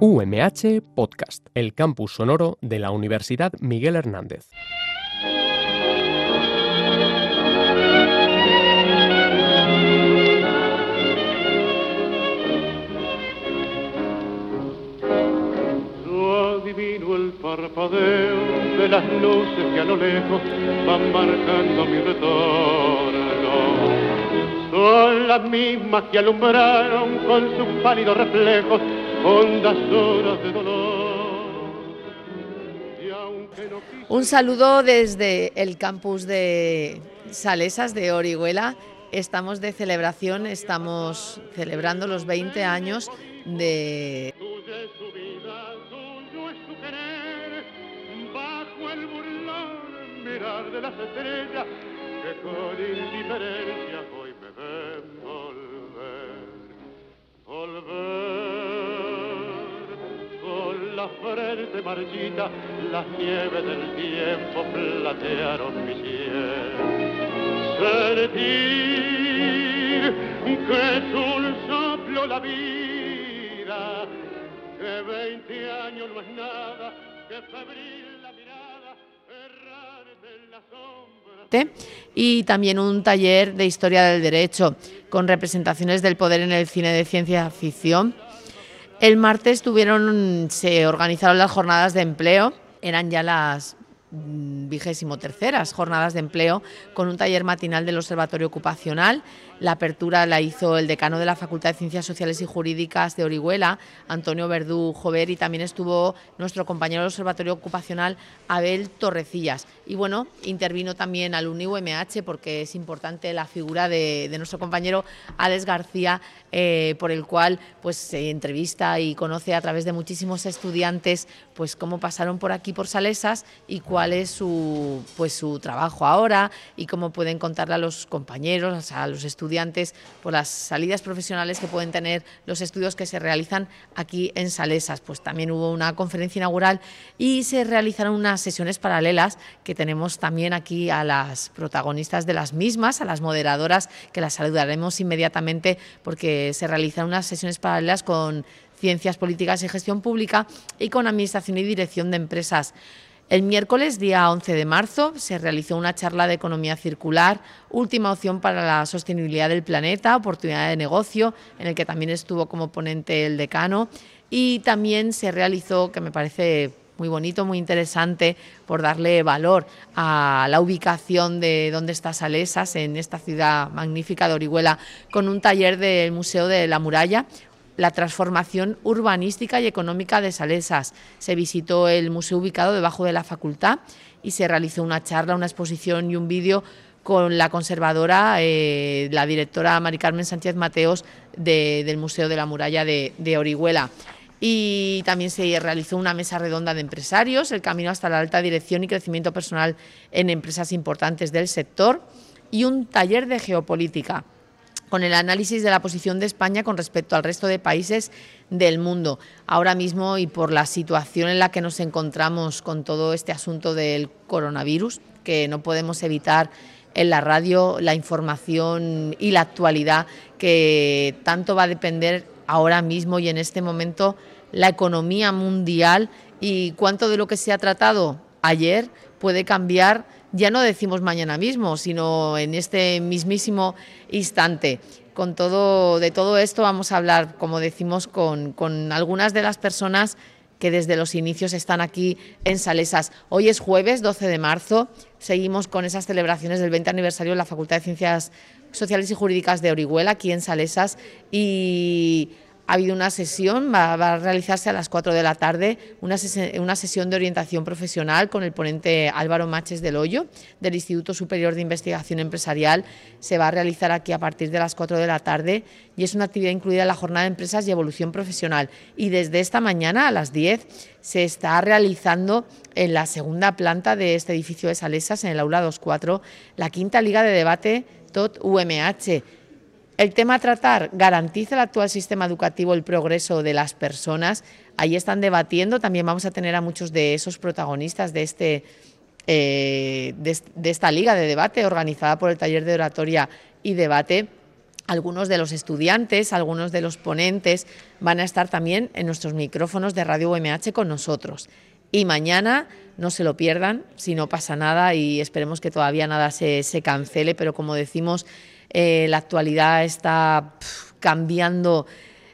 UMH Podcast, el campus sonoro de la Universidad Miguel Hernández. Yo adivino el parpadeo de las luces que a lo lejos van marcando mi retorno. Son las mismas que alumbraron con sus pálidos reflejos hondas horas de dolor. Un saludo desde el campus de Salesas de Orihuela. Estamos de celebración, estamos celebrando los 20 años de... Tuya es su vida, tuyo es su querer, bajo el burlón mirar de las estrellas que con indiferencia hoy me ven volver. Con la frente marchita, las nieves del tiempo platearon mi piel. Sentir que es un soplo la vida, que 20 años no es nada, que febril la mirada, errarte en la sombra. Y también un taller de historia del derecho con representaciones del poder en el cine de ciencia ficción. El martes se organizaron las jornadas de empleo, eran ya las 23ª jornadas de empleo con un taller matinal del Observatorio Ocupacional. La apertura la hizo el decano de la Facultad de Ciencias Sociales y Jurídicas de Orihuela, Antonio Verdú Jover, y también estuvo nuestro compañero del Observatorio Ocupacional, Abel Torrecillas. Y bueno, intervino también Alumni UMH porque es importante la figura de nuestro compañero Alex García, por el cual pues se entrevista y conoce a través de muchísimos estudiantes pues cómo pasaron por aquí por Salesas y cuál es su trabajo ahora y cómo pueden contarle a los compañeros, a los estudiantes, por las salidas profesionales que pueden tener los estudios que se realizan aquí en Salesas. Pues también hubo una conferencia inaugural y se realizaron unas sesiones paralelas que tenemos también aquí a las protagonistas de las mismas, a las moderadoras, que las saludaremos inmediatamente porque se realizaron unas sesiones paralelas con Ciencias Políticas y Gestión Pública y con Administración y Dirección de Empresas. El miércoles, día 11 de marzo, se realizó una charla de economía circular, última opción para la sostenibilidad del planeta, oportunidad de negocio, en el que también estuvo como ponente el decano, y también se realizó, que me parece muy bonito, muy interesante, por darle valor a la ubicación de donde está Salesas, en esta ciudad magnífica de Orihuela, con un taller del Museo de la Muralla, la transformación urbanística y económica de Salesas. Se visitó el museo ubicado debajo de la facultad y se realizó una charla, una exposición y un vídeo con la conservadora, la directora Mari Carmen Sánchez Mateos del Museo de la Muralla de Orihuela. Y también se realizó una mesa redonda de empresarios, el camino hasta la alta dirección y crecimiento personal en empresas importantes del sector, y un taller de geopolítica con el análisis de la posición de España con respecto al resto de países del mundo. Ahora mismo, y por la situación en la que nos encontramos con todo este asunto del coronavirus, que no podemos evitar en la radio, la información y la actualidad, que tanto va a depender ahora mismo y en este momento la economía mundial, y cuánto de lo que se ha tratado ayer puede cambiar. Ya no decimos mañana mismo, sino en este mismísimo instante. De todo esto vamos a hablar, como decimos, con algunas de las personas que desde los inicios están aquí en Salesas. Hoy es jueves 12 de marzo, seguimos con esas celebraciones del 20 aniversario de la Facultad de Ciencias Sociales y Jurídicas de Orihuela, aquí en Salesas, y ha habido una sesión, va a realizarse a las 4 de la tarde, una sesión de orientación profesional con el ponente Álvaro Maches del Hoyo, del Instituto Superior de Investigación Empresarial. Se va a realizar aquí a partir de las 4 de la tarde y es una actividad incluida en la jornada de empresas y evolución profesional. Y desde esta mañana a las 10 se está realizando en la segunda planta de este edificio de Salesas, en el aula 2.4, la quinta liga de debate TOT-UMH. El tema a tratar: ¿garantiza el actual sistema educativo el progreso de las personas? Ahí están debatiendo, también vamos a tener a muchos de esos protagonistas de esta liga de debate organizada por el taller de oratoria y debate. algunos de los estudiantes, algunos de los ponentes van a estar también en nuestros micrófonos de Radio UMH con nosotros. Y mañana no se lo pierdan, si no pasa nada, y esperemos que todavía nada se cancele, pero como decimos, la actualidad está cambiando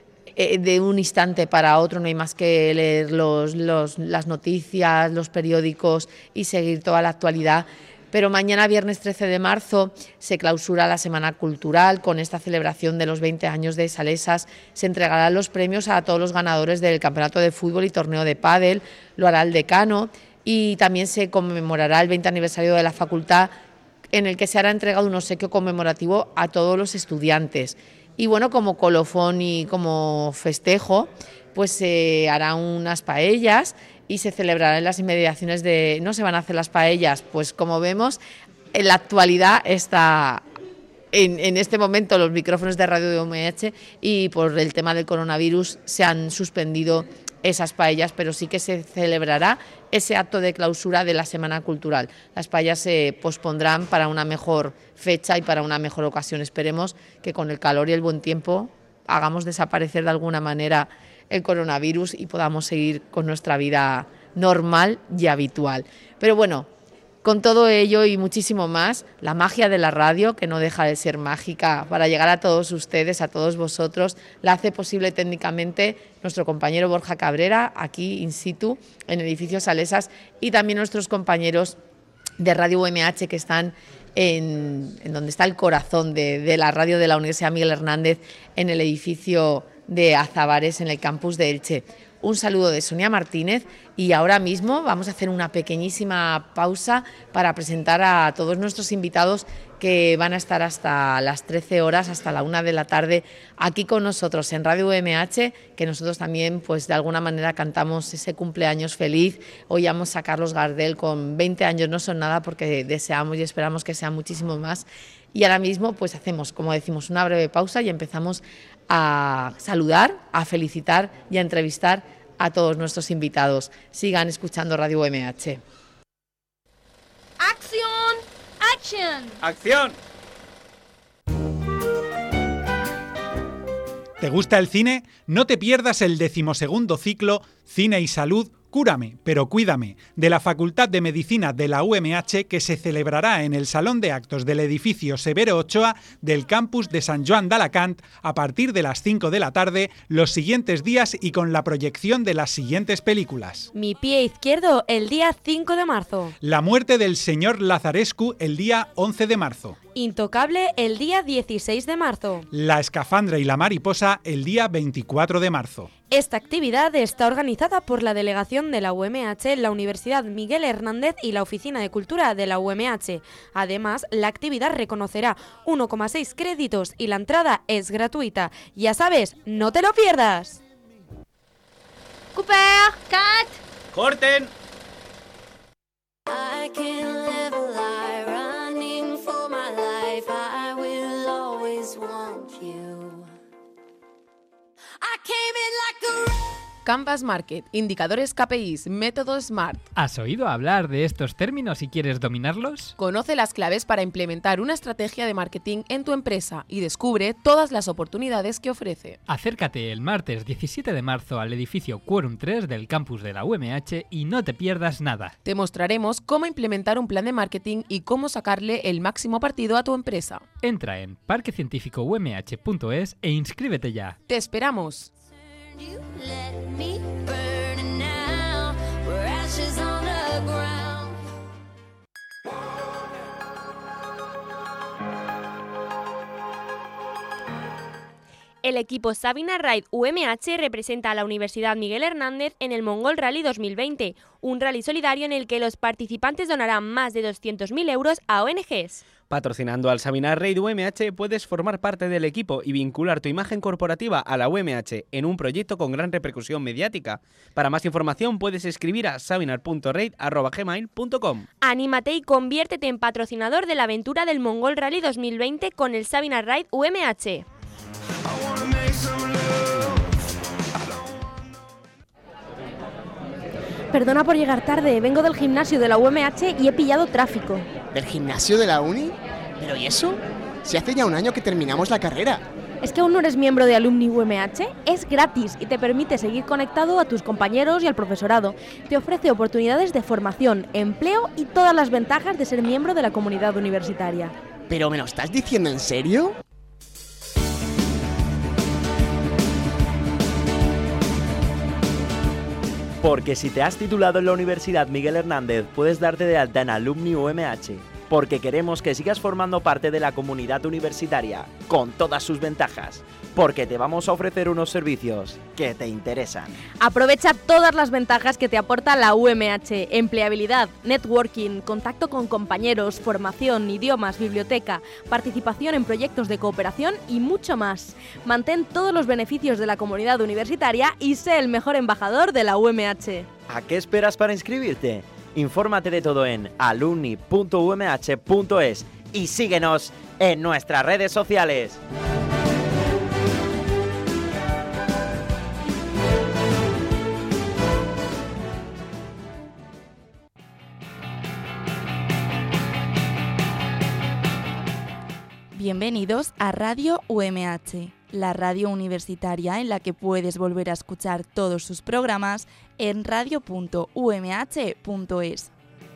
de un instante para otro, no hay más que leer las noticias, los periódicos y seguir toda la actualidad. Pero mañana, viernes 13 de marzo, se clausura la Semana Cultural. Con esta celebración de los 20 años de Salesas se entregarán los premios a todos los ganadores del Campeonato de Fútbol y Torneo de Pádel, lo hará el decano, y también se conmemorará el 20 aniversario de la facultad, en el que se hará entrega de un obsequio conmemorativo a todos los estudiantes. Y bueno, como colofón y como festejo, pues se harán unas paellas y se celebrarán en las inmediaciones de... ¿No se van a hacer las paellas? Pues como vemos, en la actualidad está en este momento los micrófonos de Radio de UMH, y por el tema del coronavirus se han suspendido esas paellas, pero sí que se celebrará ese acto de clausura de la Semana Cultural. Las paellas se pospondrán para una mejor fecha y para una mejor ocasión. Esperemos que con el calor y el buen tiempo hagamos desaparecer de alguna manera el coronavirus y podamos seguir con nuestra vida normal y habitual. Pero bueno, con todo ello y muchísimo más, la magia de la radio, que no deja de ser mágica para llegar a todos ustedes, a todos vosotros, la hace posible técnicamente nuestro compañero Borja Cabrera, aquí in situ, en el edificio Salesas, y también nuestros compañeros de Radio UMH que están en donde está el corazón de la radio de la Universidad Miguel Hernández, en el edificio de Azabares, en el campus de Elche. Un saludo de Sonia Martínez, y ahora mismo vamos a hacer una pequeñísima pausa para presentar a todos nuestros invitados que van a estar hasta las 13 horas, hasta la 1 de la tarde, aquí con nosotros en Radio UMH, que nosotros también, pues de alguna manera cantamos ese cumpleaños feliz. Oíamos a Carlos Gardel con 20 años, no son nada, porque deseamos y esperamos que sean muchísimos más. Y ahora mismo pues hacemos, como decimos, una breve pausa y empezamos a saludar, a felicitar y a entrevistar a todos nuestros invitados. Sigan escuchando Radio UMH. ¡Acción! ¡Action! ¡Acción! ¿Te gusta el cine? No te pierdas el 12º ciclo Cine y Salud, Cúrame, pero cuídame, de la Facultad de Medicina de la UMH, que se celebrará en el Salón de Actos del edificio Severo Ochoa del campus de Sant Joan d'Alacant a partir de las 5 de la tarde los siguientes días y con la proyección de las siguientes películas. Mi pie izquierdo el día 5 de marzo. La muerte del señor Lazarescu el día 11 de marzo. Intocable el día 16 de marzo. La escafandra y la mariposa el día 24 de marzo. Esta actividad está organizada por la delegación de la UMH, la Universidad Miguel Hernández y la Oficina de Cultura de la UMH. Además, la actividad reconocerá 1,6 créditos y la entrada es gratuita. Ya sabes, no te lo pierdas. Cooper, cut. ¡Corten! I can live a lie running for my life. I will always want you. I came in like a... Canvas Market, indicadores KPIs, método SMART. ¿Has oído hablar de estos términos y quieres dominarlos? Conoce las claves para implementar una estrategia de marketing en tu empresa y descubre todas las oportunidades que ofrece. Acércate el martes 17 de marzo al edificio Quorum 3 del campus de la UMH y no te pierdas nada. Te mostraremos cómo implementar un plan de marketing y cómo sacarle el máximo partido a tu empresa. Entra en parquecientificoumh.es e inscríbete ya. ¡Te esperamos! You let me burn now. We're ashes on the ground. El equipo Sabina Ride UMH representa a la Universidad Miguel Hernández en el Mongol Rally 2020, un rally solidario en el que los participantes donarán más de 200.000 euros a ONGs. Patrocinando al Sabina Ride UMH puedes formar parte del equipo y vincular tu imagen corporativa a la UMH en un proyecto con gran repercusión mediática. Para más información puedes escribir a sabinar.ride@gmail.com. Anímate y conviértete en patrocinador de la aventura del Mongol Rally 2020 con el Sabina Ride UMH. Perdona por llegar tarde, vengo del gimnasio de la UMH y he pillado tráfico. ¿Del gimnasio de la uni? ¿Pero y eso? Si hace ya un año que terminamos la carrera. ¿Es que aún no eres miembro de Alumni UMH? Es gratis y te permite seguir conectado a tus compañeros y al profesorado. Te ofrece oportunidades de formación, empleo y todas las ventajas de ser miembro de la comunidad universitaria. ¿Pero me lo estás diciendo en serio? Porque si te has titulado en la Universidad Miguel Hernández, puedes darte de alta en Alumni UMH. Porque queremos que sigas formando parte de la comunidad universitaria, con todas sus ventajas. Porque te vamos a ofrecer unos servicios que te interesan. Aprovecha todas las ventajas que te aporta la UMH: empleabilidad, networking, contacto con compañeros, formación, idiomas, biblioteca, participación en proyectos de cooperación y mucho más. Mantén todos los beneficios de la comunidad universitaria y sé el mejor embajador de la UMH. ¿A qué esperas para inscribirte? Infórmate de todo en alumni.umh.es y síguenos en nuestras redes sociales. Bienvenidos a Radio UMH, la radio universitaria en la que puedes volver a escuchar todos sus programas en radio.umh.es.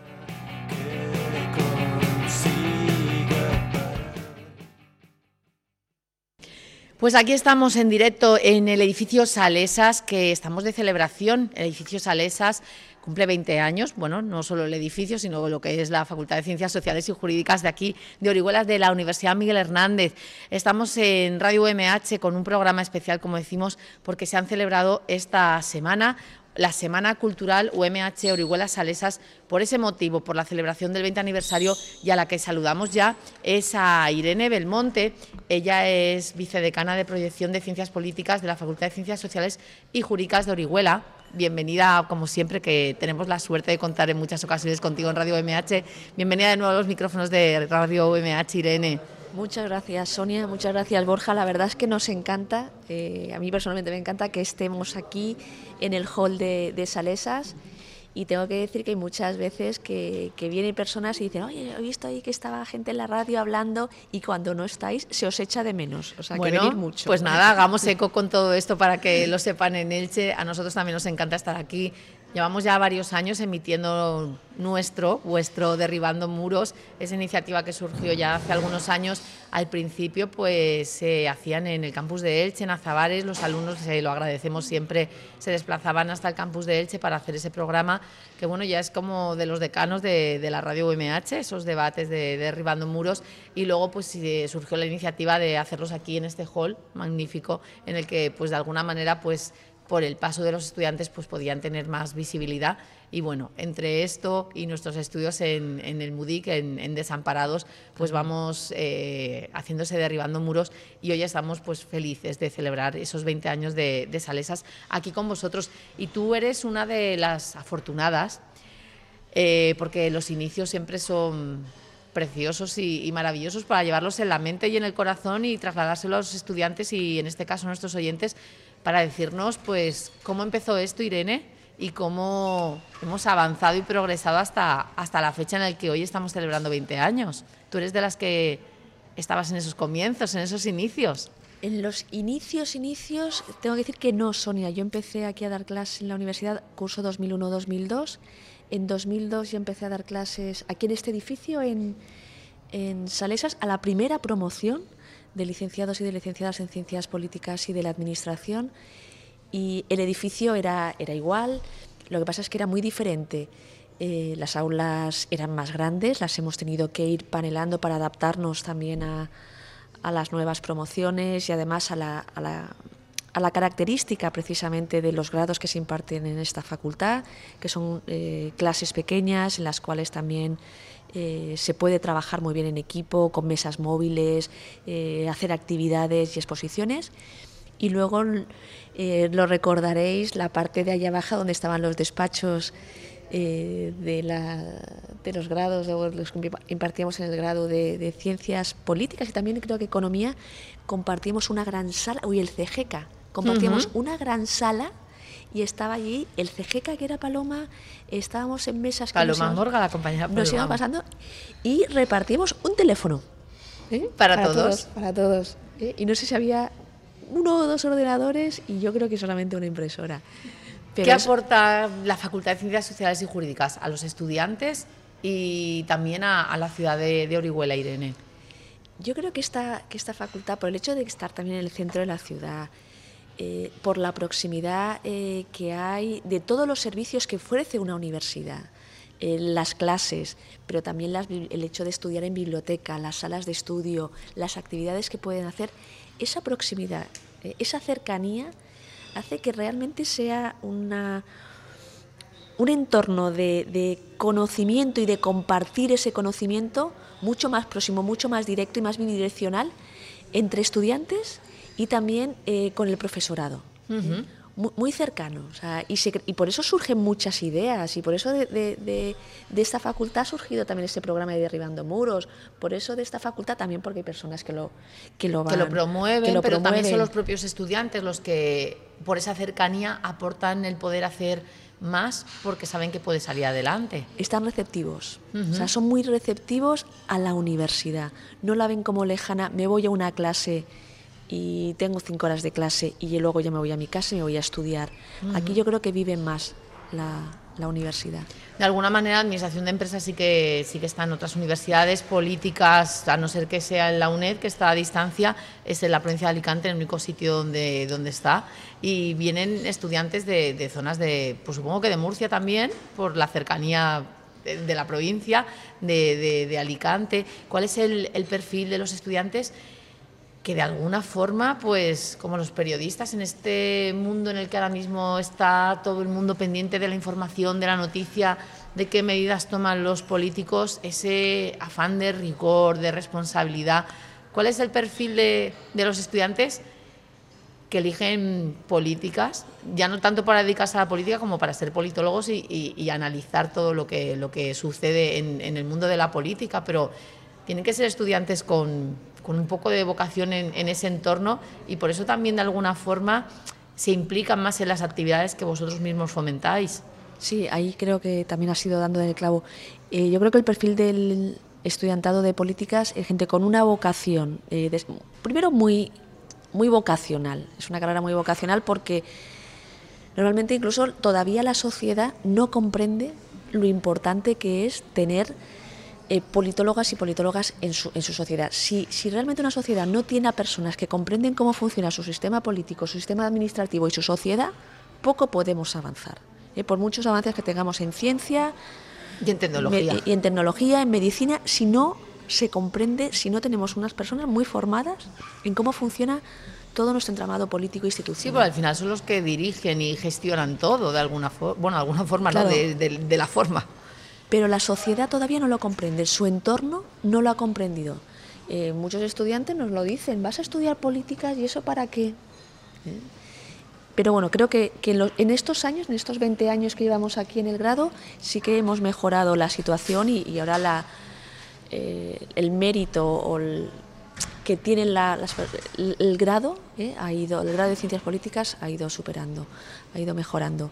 Pues aquí estamos en directo en el edificio Salesas, que estamos de celebración. El edificio Salesas cumple 20 años, bueno, no solo el edificio, sino lo que es la Facultad de Ciencias Sociales y Jurídicas de aquí, de Orihuela, de la Universidad Miguel Hernández. Estamos en Radio UMH con un programa especial, como decimos, porque se han celebrado esta semana la Semana Cultural UMH Orihuela Salesas. Por ese motivo, por la celebración del 20 aniversario, y a la que saludamos ya es a Irene Belmonte. Ella es vicedecana de Proyección de Ciencias Políticas de la Facultad de Ciencias Sociales y Jurídicas de Orihuela. Bienvenida, como siempre, que tenemos la suerte de contar en muchas ocasiones contigo en Radio UMH. Bienvenida de nuevo a los micrófonos de Radio UMH, Irene. Muchas gracias, Sonia, muchas gracias, Borja. La verdad es que nos encanta, a mí personalmente me encanta que estemos aquí en el hall de Salesas, y tengo que decir que hay muchas veces que vienen personas y dicen: oye, he visto ahí que estaba gente en la radio hablando, y cuando no estáis se os echa de menos, o sea, bueno, que venir mucho. Pues nada, hagamos eco con todo esto para que lo sepan en Elche. A nosotros también nos encanta estar aquí. Llevamos ya varios años emitiendo vuestro Derribando Muros, esa iniciativa que surgió ya hace algunos años. Al principio pues se hacían en el campus de Elche, en Azabares. Los alumnos, lo agradecemos siempre, se desplazaban hasta el campus de Elche para hacer ese programa, que bueno, ya es como de los decanos de la radio UMH, esos debates de Derribando Muros. Y luego pues surgió la iniciativa de hacerlos aquí en este hall magnífico, en el que pues de alguna manera pues por el paso de los estudiantes pues podían tener más visibilidad. Y bueno, entre esto y nuestros estudios en el MUDIC, en Desamparados, pues vamos haciéndose Derribando Muros, y hoy estamos pues felices de celebrar esos 20 años de Salesas aquí con vosotros. Y tú eres una de las afortunadas, porque los inicios siempre son preciosos y maravillosos para llevarlos en la mente y en el corazón y trasladárselo a los estudiantes y en este caso a nuestros oyentes, para decirnos pues cómo empezó esto, Irene, y cómo hemos avanzado y progresado hasta la fecha en la que hoy estamos celebrando 20 años. Tú eres de las que estabas en esos comienzos, en esos inicios. En los inicios, tengo que decir que no, Sonia. Yo empecé aquí a dar clases en la universidad, curso 2001-2002. En 2002 yo empecé a dar clases aquí en este edificio, en Salesas, a la primera promoción de licenciados y de licenciadas en Ciencias Políticas y de la Administración. Y el edificio era igual, lo que pasa es que era muy diferente. Las aulas eran más grandes, las hemos tenido que ir panelando para adaptarnos también a las nuevas promociones y además a la característica precisamente de los grados que se imparten en esta facultad, que son clases pequeñas en las cuales también se puede trabajar muy bien en equipo, con mesas móviles, hacer actividades y exposiciones. Y luego lo recordaréis, la parte de allá abajo donde estaban los despachos de los grados, de los que impartíamos en el grado de Ciencias Políticas y también creo que Economía, compartíamos una gran sala, el CGK, compartíamos una gran sala. Y estaba allí el CGK, que era Paloma, estábamos en mesas que Paloma Morga, la compañera Paloma. Nos iban pasando y repartimos un teléfono. Para todos. Para todos. Y no sé si había 1 o 2 ordenadores y yo creo que solamente una impresora. Pero ¿Qué aporta la Facultad de Ciencias Sociales y Jurídicas a los estudiantes y también a la ciudad de Orihuela, Irene? Yo creo que esta facultad, por el hecho de estar también en el centro de la ciudad, por la proximidad que hay de todos los servicios que ofrece una universidad, las clases, pero también el hecho de estudiar en biblioteca, las salas de estudio, las actividades que pueden hacer, esa proximidad, esa cercanía hace que realmente sea un entorno de conocimiento y de compartir ese conocimiento mucho más próximo, mucho más directo y más bidireccional entre estudiantes y también con el profesorado. Muy cercano, o sea, y por eso surgen muchas ideas, y por eso de esta facultad ha surgido también este programa de Derribando Muros, por eso de esta facultad también, porque hay personas que lo promueven, pero también son los propios estudiantes los que por esa cercanía aportan el poder hacer más porque saben que puede salir adelante. Están receptivos, o sea, son muy receptivos a la universidad, no la ven como lejana, me voy a una clase y tengo 5 horas de clase y luego ya me voy a mi casa y me voy a estudiar. Aquí yo creo que viven más la universidad. De alguna manera, administración de empresas sí que está en otras universidades, políticas, a no ser que sea en la UNED, que está a distancia, es en la provincia de Alicante, el único sitio donde está, y vienen estudiantes de zonas pues supongo que de Murcia también, por la cercanía de la provincia, de Alicante. ¿Cuál es el perfil de los estudiantes que de alguna forma, pues como los periodistas en este mundo en el que ahora mismo está todo el mundo pendiente de la información, de la noticia, de qué medidas toman los políticos, ese afán de rigor, de responsabilidad? ¿Cuál es el perfil de los estudiantes que eligen políticas, ya no tanto para dedicarse a la política como para ser politólogos y analizar todo lo que sucede en el mundo de la política? Pero tienen que ser estudiantes con un poco de vocación en ese entorno, y por eso también de alguna forma se implican más en las actividades que vosotros mismos fomentáis. Sí, ahí creo que también has ido dando en el clavo. Yo creo que el perfil del estudiantado de políticas es gente con una vocación, primero muy vocacional, es una carrera muy vocacional porque normalmente incluso todavía la sociedad no comprende lo importante que es tener politólogas y politólogas en su sociedad. Si realmente una sociedad no tiene a personas que comprenden cómo funciona su sistema político, su sistema administrativo y su sociedad, poco podemos avanzar. Por muchos avances que tengamos en ciencia y en tecnología, en medicina, si no se comprende, si no tenemos unas personas muy formadas en cómo funciona todo nuestro entramado político e institucional. Sí, pero al final son los que dirigen y gestionan todo de alguna forma, claro. ¿no? De la forma. Pero la sociedad todavía no lo comprende, su entorno no lo ha comprendido. Muchos estudiantes nos lo dicen, ¿vas a estudiar políticas y eso para qué? Pero bueno, creo que en estos años, en estos 20 años que llevamos aquí en el grado, sí que hemos mejorado la situación y ahora el mérito que tiene el grado, el grado de Ciencias Políticas ha ido superando, ha ido mejorando.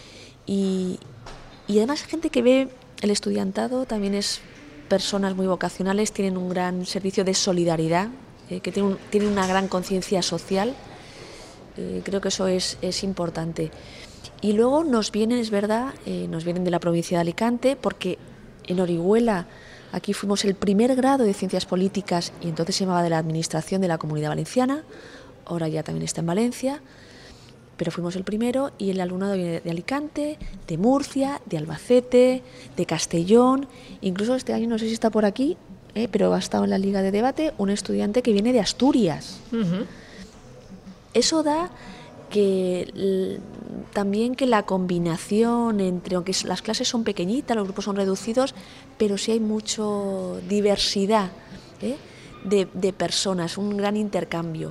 Y además gente que ve el estudiantado también es personas muy vocacionales, tienen un gran servicio de solidaridad, que tienen una gran conciencia social. Creo que eso es importante. Y luego nos vienen, es verdad, nos vienen de la provincia de Alicante, porque en Orihuela aquí fuimos el primer grado de Ciencias Políticas y entonces se llamaba de la Administración de la Comunidad Valenciana, ahora ya también está en Valencia, pero fuimos el primero, y el alumnado viene de Alicante, de Murcia, de Albacete, de Castellón, incluso este año no sé si está por aquí, pero ha estado en la Liga de Debate un estudiante que viene de Asturias. Uh-huh. Eso da que también que la combinación entre, aunque las clases son pequeñitas, los grupos son reducidos, pero sí hay mucha diversidad de personas, un gran intercambio.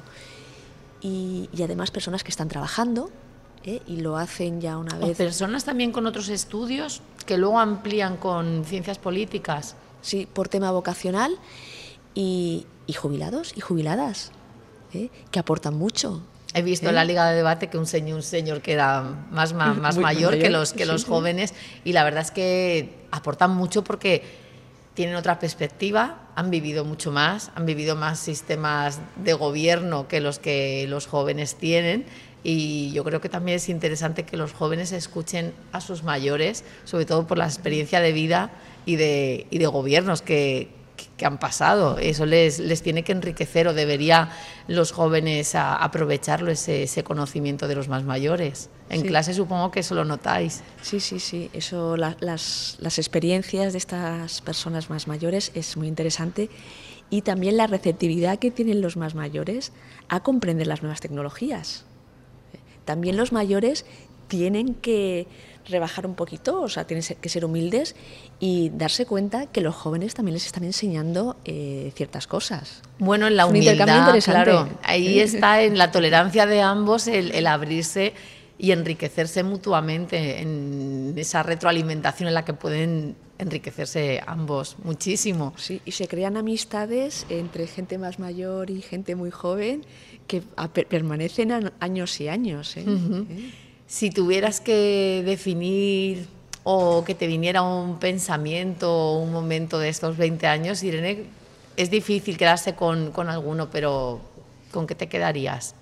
Y además personas que están trabajando y lo hacen ya una vez. O personas también con otros estudios que luego amplían con ciencias políticas. Sí, por tema vocacional y jubilados y jubiladas que aportan mucho. He visto en la Liga de Debate que un señor que era más mayor que los jóvenes, y la verdad es que aportan mucho porque tienen otra perspectiva, han vivido mucho más, han vivido más sistemas de gobierno que los jóvenes tienen. Y yo creo que también es interesante que los jóvenes escuchen a sus mayores, sobre todo por la experiencia de vida y de gobiernos que han pasado. Eso les tiene que enriquecer, o debería los jóvenes aprovecharlo, ese conocimiento de los más mayores. En clase supongo que eso lo notáis. Sí. Eso, las experiencias de estas personas más mayores es muy interesante, y también la receptividad que tienen los más mayores a comprender las nuevas tecnologías. También los mayores tienen que rebajar un poquito, o sea, tienen que ser humildes y darse cuenta que los jóvenes también les están enseñando ciertas cosas. Bueno, en la humildad, claro, ahí está en la tolerancia de ambos el abrirse y enriquecerse mutuamente, en esa retroalimentación en la que pueden enriquecerse ambos muchísimo. Sí, y se crean amistades entre gente más mayor y gente muy joven que permanecen años y años. Uh-huh. Si tuvieras que definir o que te viniera un pensamiento o un momento de estos 20 años, Irene, es difícil quedarse con alguno, pero ¿con qué te quedarías?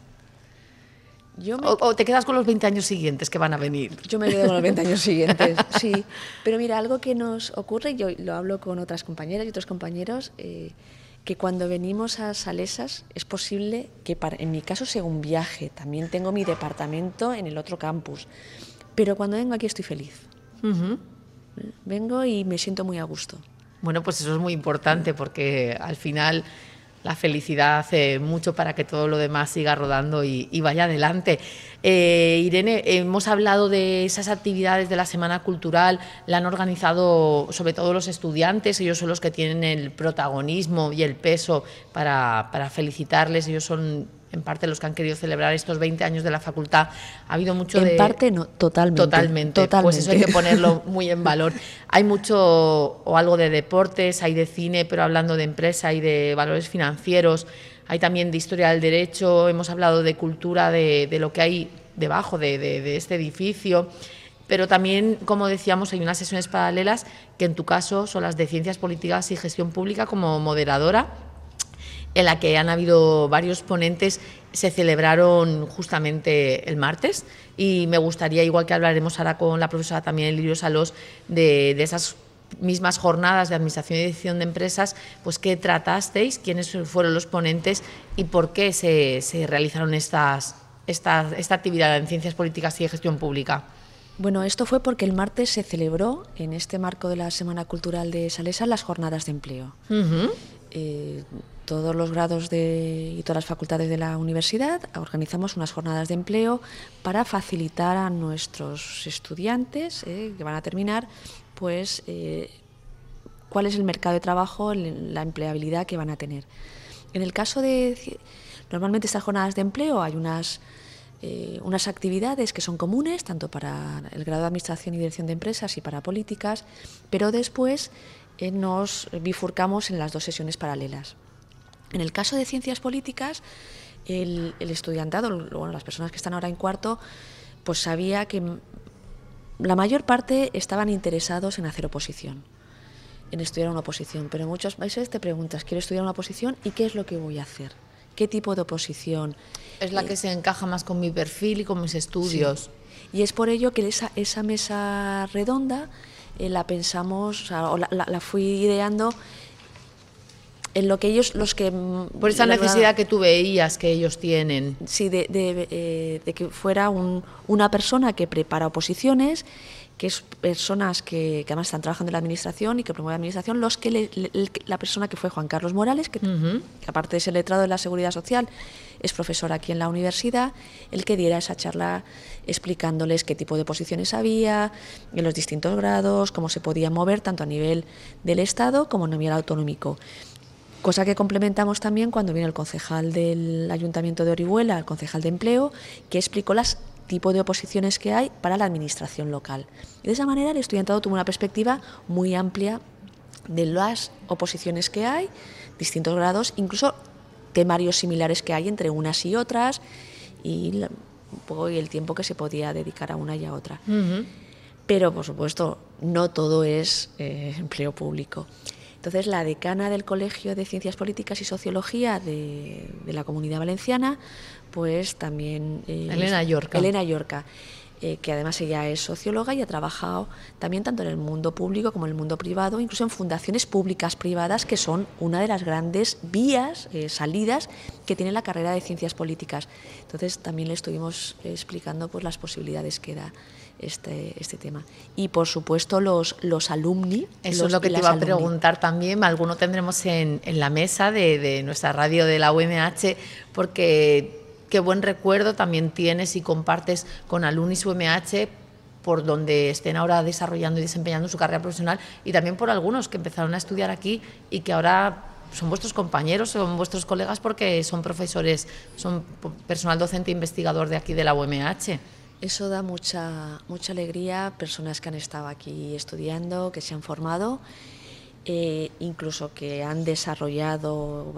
¿O te quedas con los 20 años siguientes que van a venir? Yo me quedo con los 20 años siguientes, sí. Pero mira, algo que nos ocurre, yo lo hablo con otras compañeras y otros compañeros, que cuando venimos a Salesas es posible que, en mi caso, sea un viaje. También tengo mi departamento en el otro campus, pero cuando vengo aquí estoy feliz. Uh-huh. Vengo y me siento muy a gusto. Bueno, pues eso es muy importante, porque al final la felicidad hace mucho para que todo lo demás siga rodando y vaya adelante. Irene, hemos hablado de esas actividades de la Semana Cultural, la han organizado sobre todo los estudiantes, ellos son los que tienen el protagonismo y el peso para felicitarles, ellos son en parte los que han querido celebrar estos 20 años de la facultad. Ha habido mucho En parte no, totalmente. Pues eso hay que ponerlo muy en valor. Hay mucho o algo de deportes, hay de cine, pero hablando de empresa y de valores financieros, hay también de historia del derecho, hemos hablado de cultura, de lo que hay debajo de este edificio, pero también, como decíamos, hay unas sesiones paralelas que en tu caso son las de Ciencias Políticas y Gestión Pública como moderadora, en la que han habido varios ponentes, se celebraron justamente el martes, y me gustaría, igual que hablaremos ahora con la profesora también Lirio Salós, de esas mismas jornadas de Administración y Dirección de Empresas, pues qué tratasteis, quiénes fueron los ponentes y por qué se realizaron esta actividad en Ciencias Políticas y Gestión Pública. Bueno, esto fue porque el martes se celebró, en este marco de la Semana Cultural de Salesas, las jornadas de empleo. Uh-huh. Todos los grados y todas las facultades de la universidad organizamos unas jornadas de empleo para facilitar a nuestros estudiantes que van a terminar, pues cuál es el mercado de trabajo, la empleabilidad que van a tener. En el caso de normalmente estas jornadas de empleo hay unas actividades que son comunes tanto para el grado de Administración y Dirección de Empresas y para políticas, pero después nos bifurcamos en las dos sesiones paralelas. En el caso de Ciencias Políticas, el estudiantado, bueno, las personas que están ahora en cuarto, pues sabía que la mayor parte estaban interesados en hacer oposición, en estudiar una oposición, pero muchas veces te preguntas, quiero estudiar una oposición y ¿qué es lo que voy a hacer? ¿Qué tipo de oposición? Es la que se encaja más con mi perfil y con mis estudios. Sí. Y es por ello que esa mesa redonda la pensamos, o la fui ideando en lo que ellos, los que... Por esa necesidad que tú veías que ellos tienen. Sí, de que fuera una persona que prepara oposiciones, que es personas que además están trabajando en la administración y que promueve la administración, la persona que fue Juan Carlos Morales, que aparte de ser letrado de la Seguridad Social, es profesor aquí en la universidad, el que diera esa charla explicándoles qué tipo de oposiciones había, en los distintos grados, cómo se podía mover tanto a nivel del Estado como a nivel autonómico. Cosa que complementamos también cuando viene el concejal del Ayuntamiento de Orihuela, el concejal de Empleo, que explicó los tipos de oposiciones que hay para la administración local. Y de esa manera el estudiantado tuvo una perspectiva muy amplia de las oposiciones que hay, distintos grados, incluso temarios similares que hay entre unas y otras, y un poco el tiempo que se podía dedicar a una y a otra. Uh-huh. Pero, por supuesto, no todo es empleo público. Entonces, la decana del Colegio de Ciencias Políticas y Sociología de la Comunidad Valenciana, pues también... Elena Llorca. Que además ella es socióloga y ha trabajado también tanto en el mundo público como en el mundo privado, incluso en fundaciones públicas privadas, que son una de las grandes vías, salidas que tiene la carrera de Ciencias Políticas. Entonces también le estuvimos explicando pues las posibilidades que da este tema. Y por supuesto los alumni. Eso es lo que te iba a preguntar también. Alguno tendremos en la mesa de nuestra radio de la UMH, porque qué buen recuerdo también tienes y compartes con alumnis UMH por donde estén ahora desarrollando y desempeñando su carrera profesional, y también por algunos que empezaron a estudiar aquí y que ahora son vuestros compañeros, son vuestros colegas, porque son profesores, son personal docente e investigador de aquí de la UMH. Eso da mucha alegría, personas que han estado aquí estudiando, que se han formado, incluso que han desarrollado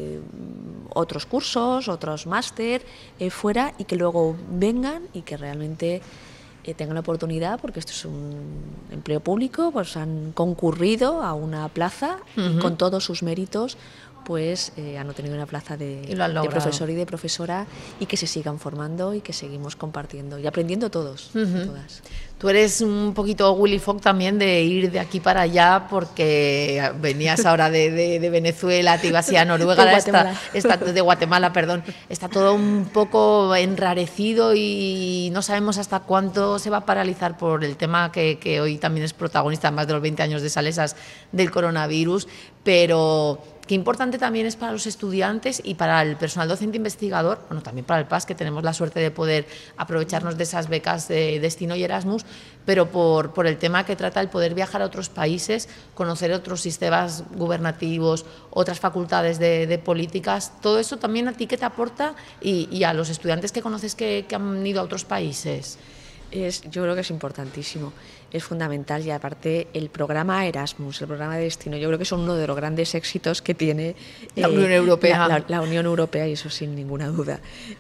otros cursos, otros máster fuera, y que luego vengan y que realmente tengan la oportunidad, porque esto es un empleo público, pues han concurrido a una plaza y con todos sus méritos pues han obtenido una plaza de profesor y de profesora, y que se sigan formando y que seguimos compartiendo y aprendiendo todos, todas. Tú eres un poquito Willy Fogg también, de ir de aquí para allá, porque venías ahora de Venezuela, te ibas a Noruega, de Guatemala, perdón. Está todo un poco enrarecido y no sabemos hasta cuánto se va a paralizar por el tema que hoy también es protagonista, más de los 20 años de Salesas, del coronavirus, pero qué importante también es para los estudiantes y para el personal docente investigador, bueno, también para el PAS, que tenemos la suerte de poder aprovecharnos de esas becas de Destino y Erasmus, pero por el tema que trata el poder viajar a otros países, conocer otros sistemas gubernativos, otras facultades de políticas. Todo eso también a ti, ¿qué te aporta? Y a los estudiantes que conoces que han ido a otros países. Yo creo que es importantísimo, es fundamental, y aparte el programa Erasmus, el programa de Destino, yo creo que son uno de los grandes éxitos que tiene la Unión Europea. La Unión Europea, y eso sin ninguna duda.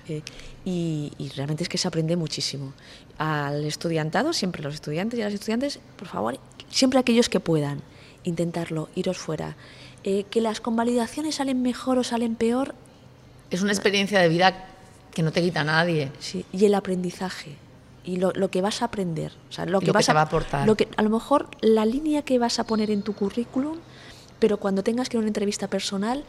Y realmente es que se aprende muchísimo. Al estudiantado, siempre los estudiantes y a las estudiantes, por favor, siempre aquellos que puedan, intentarlo, iros fuera. Que las convalidaciones salen mejor o salen peor. Es una experiencia de vida que no te quita nadie. Sí, y el aprendizaje. Y lo que vas a aprender, o sea, lo que te va a aportar. A lo mejor la línea que vas a poner en tu currículum, pero cuando tengas que ir a una entrevista personal,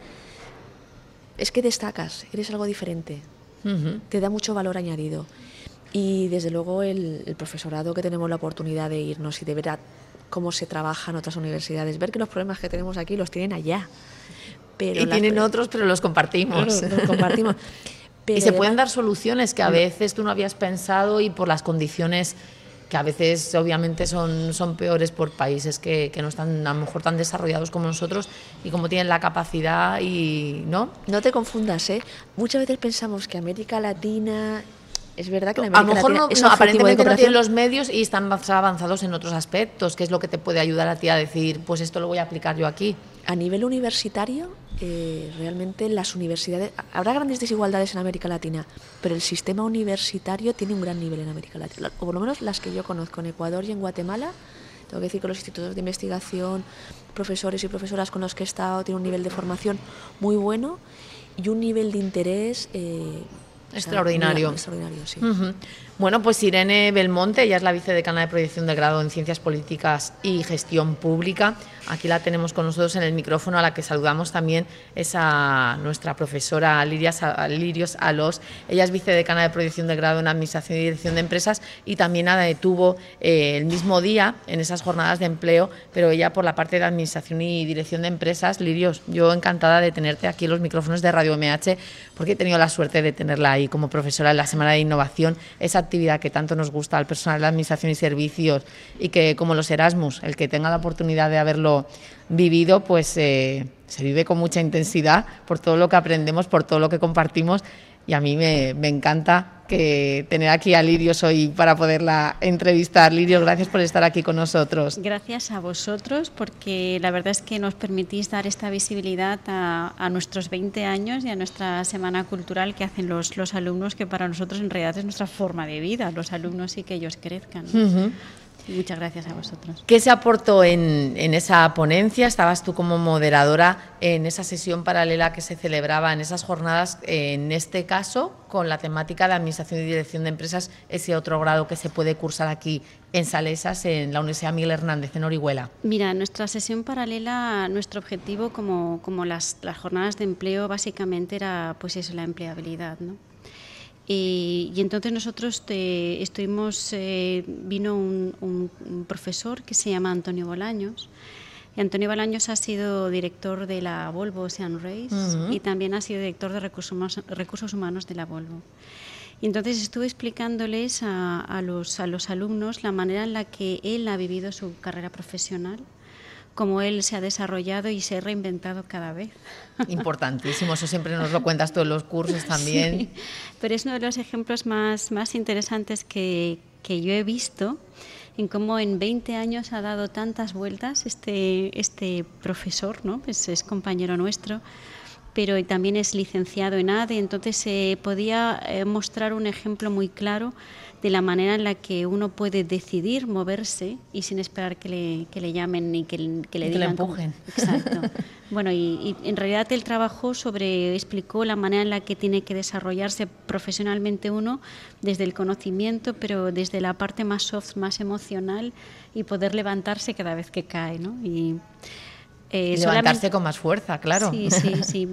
es que destacas, eres algo diferente, te da mucho valor añadido. Y desde luego el profesorado, que tenemos la oportunidad de irnos y de ver cómo se trabaja en otras universidades, ver que los problemas que tenemos aquí los tienen allá. Y tienen otros, pero los compartimos. Los compartimos. Pero y se pueden dar soluciones que a veces tú no habías pensado, y por las condiciones que a veces obviamente son peores por países que no están a lo mejor tan desarrollados como nosotros, y como tienen la capacidad. Y no te confundas, muchas veces pensamos que América Latina, es verdad que la América a lo mejor Latina aparentemente no tienen los medios y están más avanzados en otros aspectos, que es lo que te puede ayudar a ti a decir, pues esto lo voy a aplicar yo aquí. A nivel universitario, realmente las universidades, habrá grandes desigualdades en América Latina, pero el sistema universitario tiene un gran nivel en América Latina, o por lo menos las que yo conozco en Ecuador y en Guatemala. Tengo que decir que los institutos de investigación, profesores y profesoras con los que he estado, tienen un nivel de formación muy bueno y un nivel de interés extraordinario. Extraordinario, sí. Bueno, pues Irene Belmonte, ella es la vicedecana de proyección de grado en Ciencias Políticas y Gestión Pública. Aquí la tenemos con nosotros en el micrófono, a la que saludamos también, es a nuestra profesora Lirios Alós. Ella es vicedecana de proyección de grado en Administración y Dirección de Empresas, y también tuvo el mismo día en esas jornadas de empleo, pero ella por la parte de Administración y Dirección de Empresas. Lirios, yo encantada de tenerte aquí en los micrófonos de Radio UMH, porque he tenido la suerte de tenerla ahí como profesora en la Semana de Innovación, esa actividad que tanto nos gusta al personal de Administración y Servicios, y que, como los Erasmus, el que tenga la oportunidad de haberlo vivido, pues se vive con mucha intensidad por todo lo que aprendemos, por todo lo que compartimos, y a mí me encanta que tener aquí a Lirios hoy para poderla entrevistar. Lirios, gracias por estar aquí con nosotros. Gracias a vosotros, porque la verdad es que nos permitís dar esta visibilidad a nuestros 20 años y a nuestra semana cultural que hacen los alumnos, que para nosotros en realidad es nuestra forma de vida, los alumnos, y que ellos crezcan. Muchas gracias a vosotros. ¿Qué se aportó en esa ponencia? Estabas tú como moderadora en esa sesión paralela que se celebraba en esas jornadas, en este caso con la temática de Administración y Dirección de Empresas, ese otro grado que se puede cursar aquí en Salesas, en la Universidad Miguel Hernández, en Orihuela. Mira, nuestra sesión paralela, nuestro objetivo como las jornadas de empleo básicamente era pues eso, la empleabilidad, ¿no? Y entonces nosotros vino un profesor que se llama Antonio Bolaños. Y Antonio Bolaños ha sido director de la Volvo Ocean Race y también ha sido director de recursos humanos de la Volvo. Y entonces estuve explicándoles a los alumnos la manera en la que él ha vivido su carrera profesional, cómo él se ha desarrollado y se ha reinventado cada vez. Importantísimo, eso siempre nos lo cuentas tú en los cursos también. Sí, pero es uno de los ejemplos más interesantes que yo he visto en cómo en 20 años ha dado tantas vueltas este profesor, ¿no? Pues es compañero nuestro, pero también es licenciado en ADE, entonces podía mostrar un ejemplo muy claro de la manera en la que uno puede decidir moverse y sin esperar que le llamen y que le digan. Que le empujen. Exacto. Bueno, y en realidad él explicó la manera en la que tiene que desarrollarse profesionalmente uno desde el conocimiento, pero desde la parte más soft, más emocional y poder levantarse cada vez que cae, ¿no? Y levantarse con más fuerza, claro. Sí.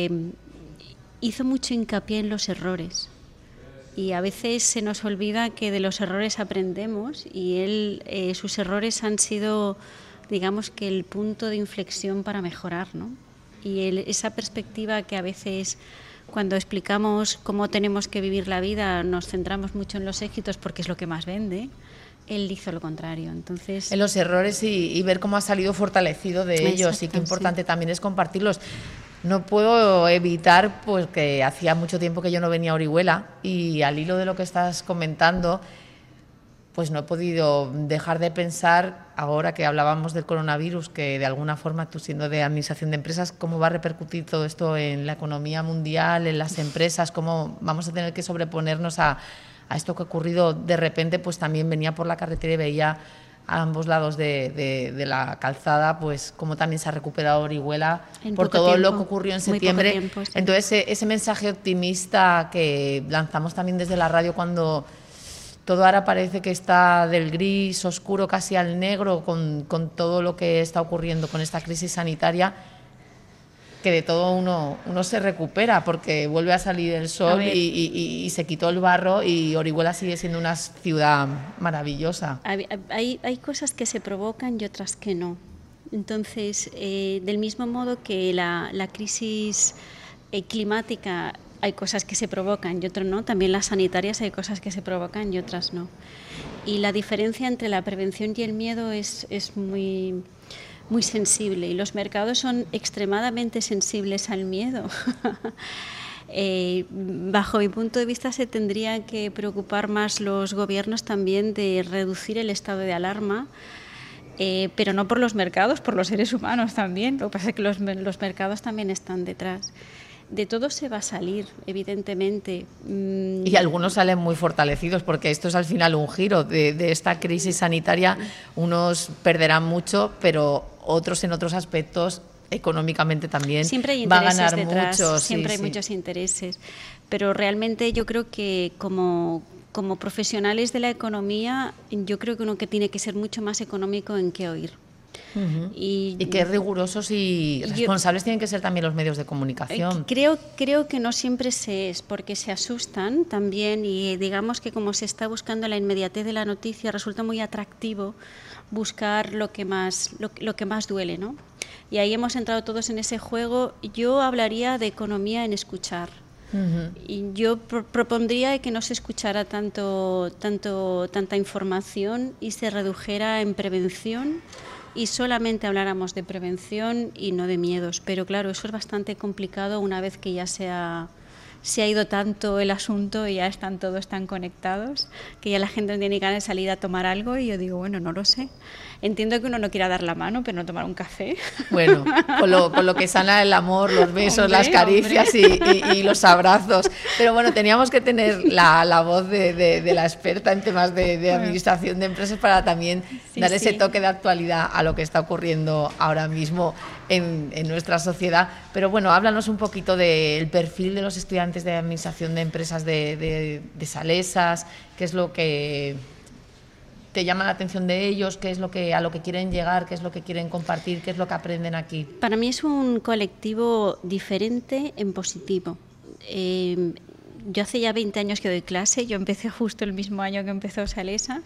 Hizo mucho hincapié en los errores. Y a veces se nos olvida que de los errores aprendemos y sus errores han sido, digamos, que el punto de inflexión para mejorar, ¿no? Y esa perspectiva que a veces cuando explicamos cómo tenemos que vivir la vida nos centramos mucho en los éxitos porque es lo que más vende, él hizo lo contrario. Entonces, en los errores y ver cómo ha salido fortalecido de ellos, y qué importante también es compartirlos. No puedo evitar, pues que hacía mucho tiempo que yo no venía a Orihuela y al hilo de lo que estás comentando, pues no he podido dejar de pensar, ahora que hablábamos del coronavirus, que de alguna forma tú siendo de Administración de Empresas, cómo va a repercutir todo esto en la economía mundial, en las empresas, cómo vamos a tener que sobreponernos a esto que ha ocurrido de repente. Pues también venía por la carretera y veía a ambos lados de la calzada, pues cómo también se ha recuperado Orihuela por todo lo que ocurrió en septiembre. Tiempo, sí. Entonces, ese mensaje optimista que lanzamos también desde la radio cuando todo ahora parece que está del gris oscuro casi al negro con todo lo que está ocurriendo con esta crisis sanitaria, que de todo uno se recupera porque vuelve a salir el sol y se quitó el barro y Orihuela sigue siendo una ciudad maravillosa. Hay cosas que se provocan y otras que no. Entonces, del mismo modo que la crisis climática, hay cosas que se provocan y otras no, también las sanitarias hay cosas que se provocan y otras no. Y la diferencia entre la prevención y el miedo es muy sensible, y los mercados son extremadamente sensibles al miedo. Bajo mi punto de vista, se tendrían que preocupar más los gobiernos también de reducir el estado de alarma, pero no por los mercados, por los seres humanos también. Lo que pasa es que los mercados también están detrás. De todo se va a salir, evidentemente. Y algunos salen muy fortalecidos porque esto es al final un giro de esta crisis sanitaria. Unos perderán mucho, pero otros en otros aspectos económicamente también va a ganar mucho. Siempre hay muchos intereses. Pero realmente yo creo que como profesionales de la economía, yo creo que uno que tiene que ser mucho más económico en qué oír. Uh-huh. Y qué rigurosos y responsables tienen que ser también los medios de comunicación. Creo que no siempre se es, porque se asustan también, y digamos que como se está buscando la inmediatez de la noticia, resulta muy atractivo buscar lo que más duele, ¿no? Y ahí hemos entrado todos en ese juego. Yo hablaría de economía en escuchar. Uh-huh. Y yo propondría que no se escuchara tanta información y se redujera en prevención y solamente habláramos de prevención y no de miedos. Pero claro, eso es bastante complicado una vez que ya se ha se ha ido tanto el asunto y ya están todos tan conectados que ya la gente no tiene ganas de salir a tomar algo y yo digo, bueno, no lo sé. Entiendo que uno no quiera dar la mano, pero no tomar un café. Bueno, con lo que sana el amor, los besos, las caricias y los abrazos. Pero bueno, teníamos que tener la voz de la experta en temas de administración de empresas para también dar ese toque de actualidad a lo que está ocurriendo ahora mismo en nuestra sociedad. Pero bueno, háblanos un poquito del perfil de los estudiantes de administración de empresas de Salesas, qué es lo que te llama la atención de ellos, qué es a lo que quieren llegar, qué es lo que quieren compartir, qué es lo que aprenden aquí. Para mí es un colectivo diferente en positivo. Yo hace ya 20 años que doy clase, yo empecé justo el mismo año que empezó Salesas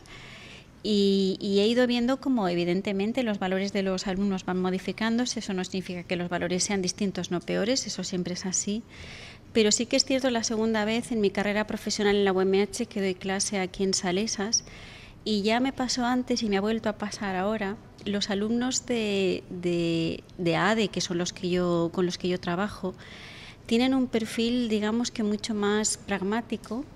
y he ido viendo cómo evidentemente los valores de los alumnos van modificándose. Eso no significa que los valores sean distintos, no peores, eso siempre es así. Pero sí que es cierto, la segunda vez en mi carrera profesional en la UMH que doy clase aquí en Salesas. Y ya me pasó antes y me ha vuelto a pasar ahora, los alumnos de ADE, que son con los que yo trabajo, tienen un perfil, digamos que mucho más pragmático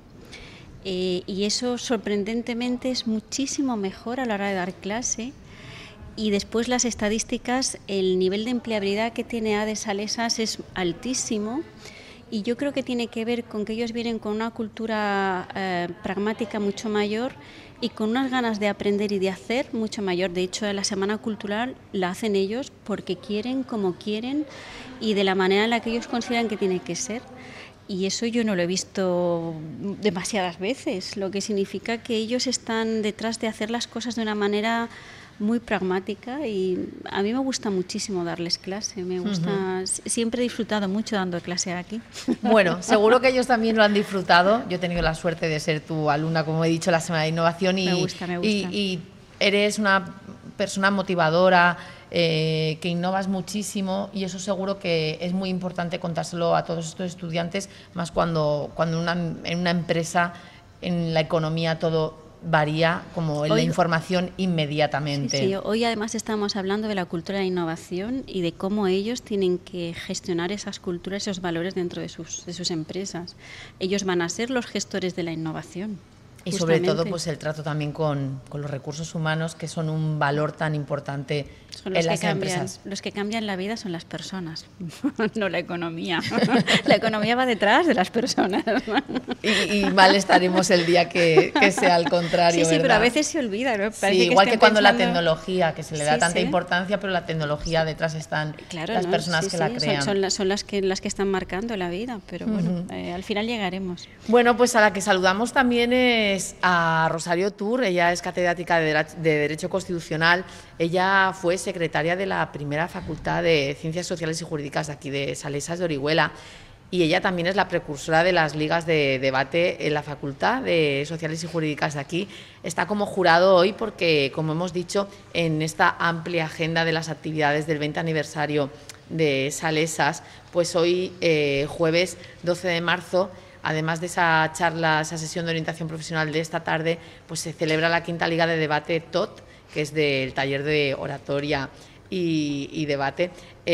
y eso sorprendentemente es muchísimo mejor a la hora de dar clase. Y después las estadísticas, el nivel de empleabilidad que tiene ADE Salesas es altísimo. Y yo creo que tiene que ver con que ellos vienen con una cultura pragmática mucho mayor y con unas ganas de aprender y de hacer mucho mayor. De hecho, la Semana Cultural la hacen ellos porque quieren, como quieren y de la manera en la que ellos consideran que tiene que ser. Y eso yo no lo he visto demasiadas veces, lo que significa que ellos están detrás de hacer las cosas de una manera muy pragmática y a mí me gusta muchísimo darles clase, me gusta, siempre he disfrutado mucho dando clase aquí. Bueno, seguro que ellos también lo han disfrutado. Yo he tenido la suerte de ser tu alumna, como he dicho, la Semana de Innovación y, me gusta. y eres una persona motivadora, que innovas muchísimo y eso seguro que es muy importante contárselo a todos estos estudiantes, más cuando en una empresa, en la economía todo varía como en la información inmediatamente. Sí, hoy además estamos hablando de la cultura de innovación y de cómo ellos tienen que gestionar esas culturas, esos valores dentro de sus empresas. Ellos van a ser los gestores de la innovación. Y sobre todo pues el trato también con los recursos humanos, que son un valor tan importante en las empresas. Los que cambian la vida son las personas, no la economía. La economía va detrás de las personas. Y mal estaremos el día que sea al contrario, sí, ¿verdad? Pero a veces se olvida, ¿no? Sí, igual que cuando la tecnología, que se le da tanta importancia, pero la tecnología detrás están las personas que la crean. Son las que están marcando la vida, pero bueno, al final llegaremos. Bueno, pues a la que saludamos también es a Rosario Tur. Ella es catedrática de Derecho Constitucional. Ella fue secretaria de la primera Facultad de Ciencias Sociales y Jurídicas de aquí de Salesas de Orihuela y ella también es la precursora de las ligas de debate en la Facultad de Sociales y Jurídicas de aquí. Está como jurado hoy porque, como hemos dicho, en esta amplia agenda de las actividades del 20 aniversario de Salesas, pues hoy, jueves 12 de marzo, además de esa charla, esa sesión de orientación profesional de esta tarde, pues se celebra la quinta liga de debate TOT, que es del taller de oratoria y debate,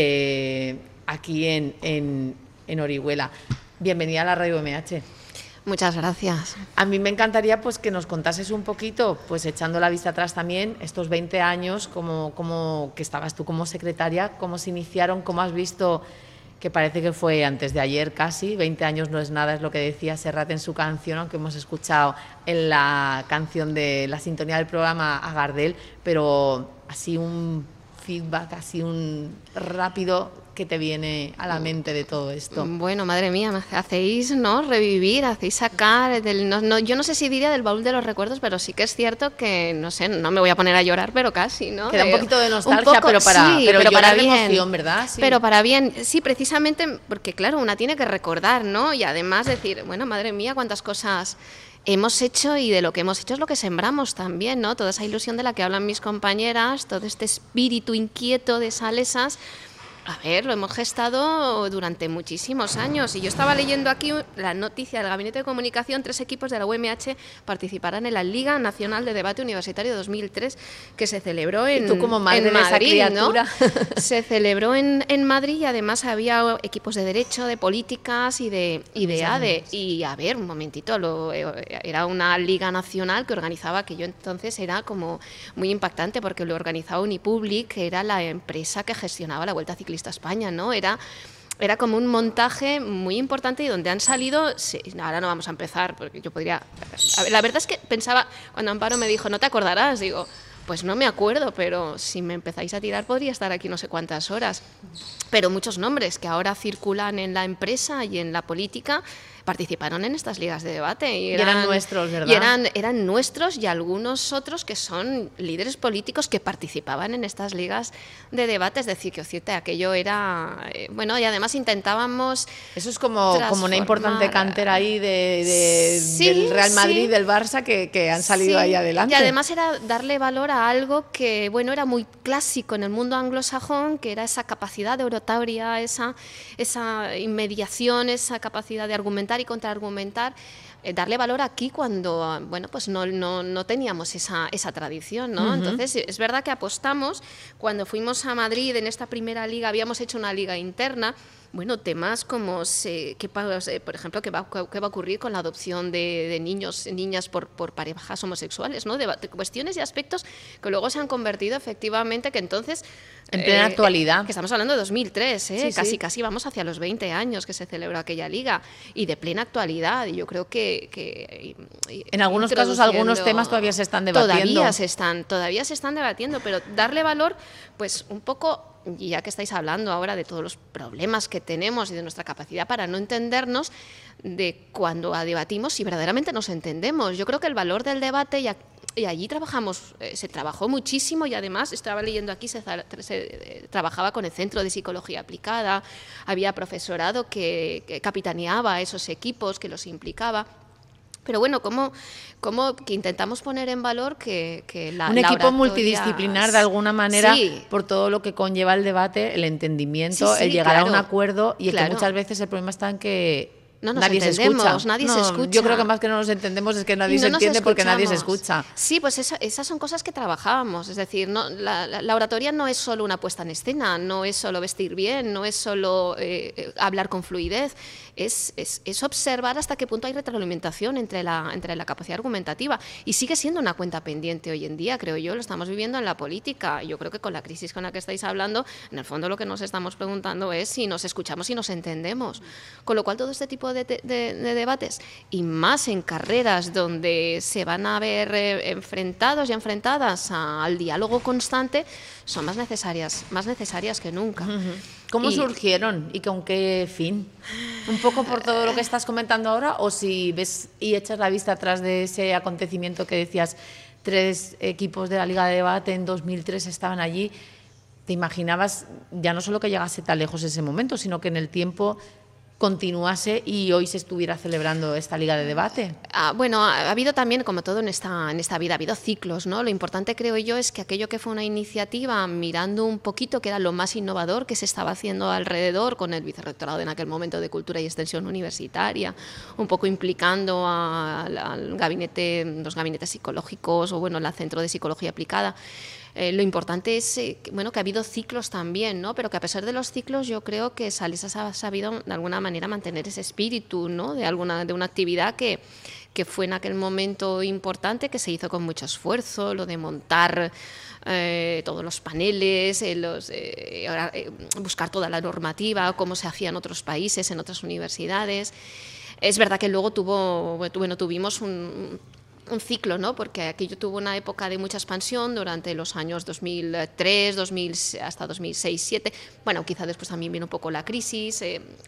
aquí en Orihuela. Bienvenida a la Radio UMH. Muchas gracias. A mí me encantaría pues que nos contases un poquito, pues echando la vista atrás también, estos 20 años, como que estabas tú como secretaria, cómo se iniciaron, cómo has visto, que parece que fue antes de ayer casi, 20 años no es nada, es lo que decía Serrat en su canción, aunque hemos escuchado en la canción de la sintonía del programa a Gardel, pero así un feedback, así un rápido que te viene a la mente de todo esto. Bueno, madre mía, me hacéis revivir, hacéis sacar yo no sé si diría del baúl de los recuerdos, pero sí que es cierto que, no sé, no me voy a poner a llorar, pero casi, ¿no? Queda un poquito de nostalgia, pero para bien, emoción, ¿verdad? Sí. Pero para bien, sí, precisamente porque, claro, una tiene que recordar, ¿no? Y además decir, bueno, madre mía, cuántas cosas hemos hecho y de lo que hemos hecho es lo que sembramos también, ¿no? Toda esa ilusión de la que hablan mis compañeras, todo este espíritu inquieto de Salesas, A ver, lo hemos gestado durante muchísimos años y yo estaba leyendo aquí la noticia del Gabinete de Comunicación, 3 equipos de la UMH participarán en la Liga Nacional de Debate Universitario 2003 que se celebró en, y tú como madre en de Madrid, esa criatura. ¿no? Se celebró en Madrid y además había equipos de Derecho, de Políticas y de ADE. Y a ver, un momentito, era una Liga Nacional que organizaba, que yo entonces era como muy impactante porque lo organizaba Unipublic, que era la empresa que gestionaba la Vuelta Ciclista a España, ¿no? Era como un montaje muy importante y donde han salido... Sí, ahora no vamos a empezar porque yo podría... A ver, la verdad es que pensaba, cuando Amparo me dijo, ¿no te acordarás? Digo, pues no me acuerdo, pero si me empezáis a tirar podría estar aquí no sé cuántas horas. Pero muchos nombres que ahora circulan en la empresa y en la política participaron en estas ligas de debate. Y eran nuestros, ¿verdad? Y eran nuestros y algunos otros que son líderes políticos que participaban en estas ligas de debate. Es decir, que aquello era... bueno, y además intentábamos... Eso es como una importante cantera ahí del Real Madrid, del Barça, que han salido ahí adelante. Y además era darle valor a algo que, bueno, era muy clásico en el mundo anglosajón, que era esa capacidad de oratoria, esa inmediación, esa capacidad de argumentar y contraargumentar, darle valor aquí cuando, bueno, pues no teníamos esa tradición, ¿no? Entonces, es verdad que apostamos, cuando fuimos a Madrid en esta primera liga, habíamos hecho una liga interna, bueno, temas como, por ejemplo, qué va a ocurrir con la adopción de niños, niñas por parejas homosexuales, ¿no? De cuestiones y aspectos que luego se han convertido efectivamente, que entonces... En plena actualidad. Que estamos hablando de 2003, Sí, casi vamos hacia los 20 años que se celebró aquella liga, y de plena actualidad, y yo creo que en algunos casos algunos temas todavía se están debatiendo. Todavía se están debatiendo, pero darle valor, pues un poco... Y ya que estáis hablando ahora de todos los problemas que tenemos y de nuestra capacidad para no entendernos, de cuando debatimos si verdaderamente nos entendemos. Yo creo que el valor del debate, y allí se trabajó muchísimo, y además estaba leyendo aquí, se trabajaba con el Centro de Psicología Aplicada, había profesorado que capitaneaba esos equipos, que los implicaba. Pero bueno, como que intentamos poner en valor que un equipo multidisciplinar de alguna manera, por todo lo que conlleva el debate, el entendimiento, el llegar a un acuerdo, y que muchas veces el problema está en que nadie se escucha. Yo creo que más que no nos entendemos es que nadie se entiende porque nadie se escucha. Sí, pues esas son cosas que trabajábamos. Es decir, la oratoria no es solo una puesta en escena, no es solo vestir bien, no es solo hablar con fluidez. Es observar hasta qué punto hay retroalimentación entre la capacidad argumentativa, y sigue siendo una cuenta pendiente hoy en día, creo yo. Lo estamos viviendo en la política. Yo creo que con la crisis con la que estáis hablando, en el fondo lo que nos estamos preguntando es si nos escuchamos y nos entendemos. Con lo cual, todo este tipo de debates, y más en carreras donde se van a ver enfrentados y enfrentadas al diálogo constante, son más necesarias que nunca. ¿Cómo surgieron y con qué fin? ¿Un poco por todo lo que estás comentando ahora, o si ves y echas la vista atrás de ese acontecimiento que decías, 3 equipos de la Liga de Debate en 2003 estaban allí? ¿Te imaginabas ya no solo que llegase tan lejos ese momento, sino que en el tiempo continuase y hoy se estuviera celebrando esta liga de debate? Bueno, ha habido también, como todo en esta vida, ha habido ciclos, ¿no? Lo importante, creo yo, es que aquello que fue una iniciativa mirando un poquito que era lo más innovador que se estaba haciendo alrededor, con el vicerrectorado en aquel momento de Cultura y Extensión Universitaria, un poco implicando al gabinete, los gabinetes psicológicos, o bueno, el Centro de Psicología Aplicada. Lo importante es que ha habido ciclos también, ¿no? Pero que a pesar de los ciclos, yo creo que Salesas ha sabido de alguna manera mantener ese espíritu, ¿no? de una actividad que fue en aquel momento importante, que se hizo con mucho esfuerzo, lo de montar todos los paneles, buscar toda la normativa, cómo se hacía en otros países, en otras universidades. Es verdad que luego tuvimos un ciclo, ¿no? Porque aquello tuvo una época de mucha expansión durante los años 2003, hasta 2006-2007. Bueno, quizá después también vino un poco la crisis.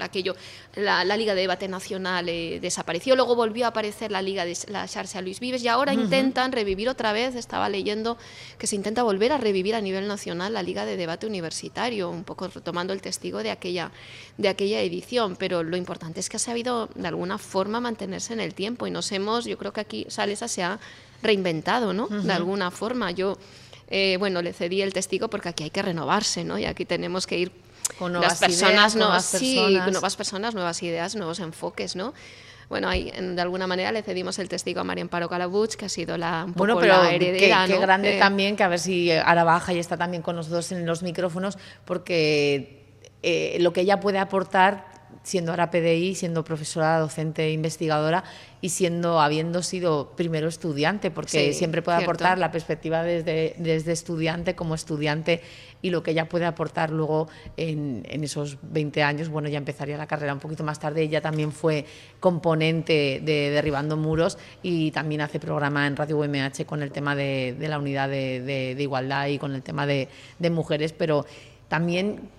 La Liga de Debate Nacional desapareció. Luego volvió a aparecer la Liga de la Xarxa Luis Vives, y ahora intentan revivir otra vez. Estaba leyendo que se intenta volver a revivir a nivel nacional la Liga de Debate Universitario, un poco retomando el testigo de aquella edición. Pero lo importante es que ha sabido de alguna forma mantenerse en el tiempo, y yo creo que aquí Salesas se ha reinventado, ¿no? De alguna forma. Yo le cedí el testigo porque aquí hay que renovarse, ¿no? Y aquí tenemos que ir Con las nuevas personas, ideas, nuevas personas, nuevas ideas, nuevos enfoques, ¿no? Bueno, ahí de alguna manera le cedimos el testigo a María Amparo Calabuig, que ha sido un poco la heredera. Qué ¿no? grande también, que a ver si ahora baja y está también con nosotros en los micrófonos, porque lo que ella puede aportar, siendo ahora PDI, siendo profesora, docente, investigadora y habiendo sido primero estudiante, porque siempre puede aportar la perspectiva desde estudiante como estudiante, y lo que ella puede aportar luego en esos 20 años, bueno, ya empezaría la carrera un poquito más tarde. Ella también fue componente de Derribando Muros y también hace programa en Radio UMH con el tema de la unidad de igualdad y con el tema de mujeres, pero también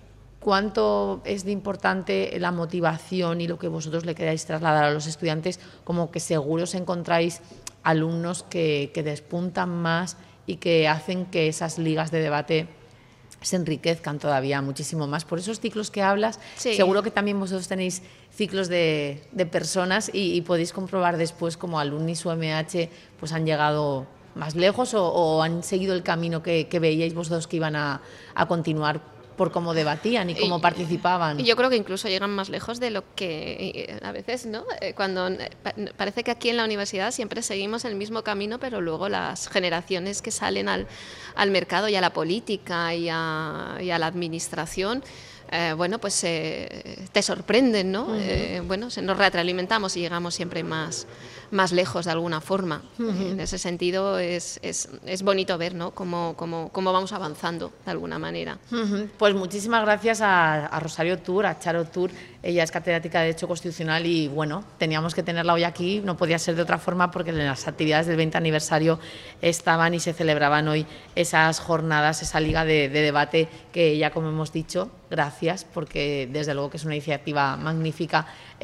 cuánto es de importante la motivación y lo que vosotros le queráis trasladar a los estudiantes, como que seguro os encontráis alumnos que despuntan más y que hacen que esas ligas de debate se enriquezcan todavía muchísimo más. Por esos ciclos que hablas, seguro que también vosotros tenéis ciclos de personas y podéis comprobar después como alumnis UMH pues han llegado más lejos o han seguido el camino que veíais vosotros que iban a continuar por cómo debatían y cómo participaban. Y yo creo que incluso llegan más lejos de lo que a veces, ¿no? Cuando parece que aquí en la universidad siempre seguimos el mismo camino, pero luego las generaciones que salen al mercado y a la política y a la administración, bueno, pues te sorprenden, ¿no? Bueno, nos retroalimentamos y llegamos siempre más lejos de alguna forma. En ese sentido es bonito ver, ¿no? Cómo vamos avanzando de alguna manera. Pues muchísimas gracias a Rosario Tur, a Charo Tur. Ella es catedrática de Derecho Constitucional y bueno, teníamos que tenerla hoy aquí, no podía ser de otra forma porque en las actividades del 20 aniversario estaban y se celebraban hoy esas jornadas, esa liga de debate que ella, como hemos dicho, gracias, porque desde luego que es una iniciativa magnífica,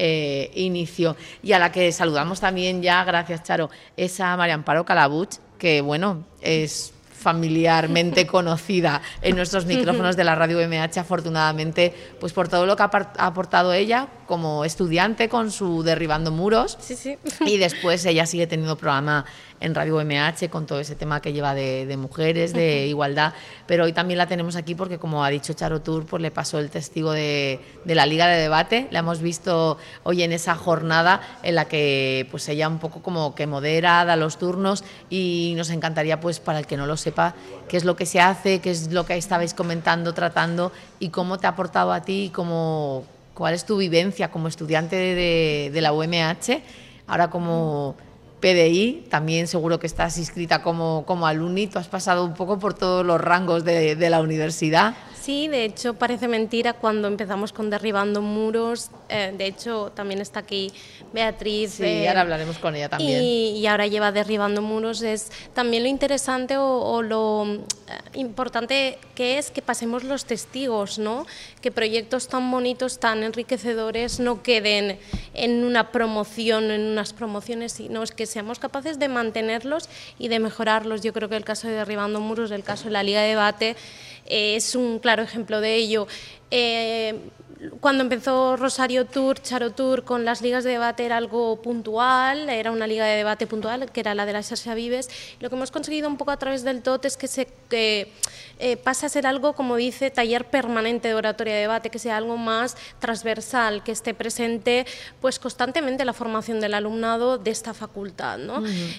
inicio, y a la que saludamos también ya, gracias Charo, es a María Amparo Calabuig, que bueno, es familiarmente conocida en nuestros micrófonos de la Radio UMH, afortunadamente, pues por todo lo que ha aportado ella como estudiante con su Derribando Muros. Y después ella sigue teniendo programa en Radio UMH con todo ese tema que lleva de mujeres, de igualdad, pero hoy también la tenemos aquí porque, como ha dicho Charo Tur, pues le pasó el testigo de la Liga de Debate. La hemos visto hoy en esa jornada en la que pues ella un poco como que modera, da los turnos, y nos encantaría, pues para el que no lo sepa, qué es lo que se hace, qué es lo que estabais comentando, tratando, y cómo te ha aportado a ti, cuál es tu vivencia como estudiante de la UMH, ahora como PDI, también seguro que estás inscrita como alumni. Tú has pasado un poco por todos los rangos de la universidad. Sí, de hecho parece mentira, cuando empezamos con Derribando Muros, de hecho también está aquí Beatriz. Sí, ahora hablaremos con ella también. Y ahora lleva Derribando Muros. Es también lo interesante o lo importante que es que pasemos los testigos, ¿no? Que proyectos tan bonitos, tan enriquecedores no queden en una promoción, en unas promociones, sino es que seamos capaces de mantenerlos y de mejorarlos. Yo creo que el caso de Derribando Muros, el caso de la Liga de Debate, es un claro ejemplo de ello. Cuando empezó Rosario Tur, Charo Tur con las ligas de debate era algo puntual, era una liga de debate puntual, que era la de la Xarxa Vives. Lo que hemos conseguido un poco a través del TOT es que pasa a ser algo, como dice, taller permanente de oratoria de debate, que sea algo más transversal, que esté presente pues constantemente la formación del alumnado de esta facultad, ¿no?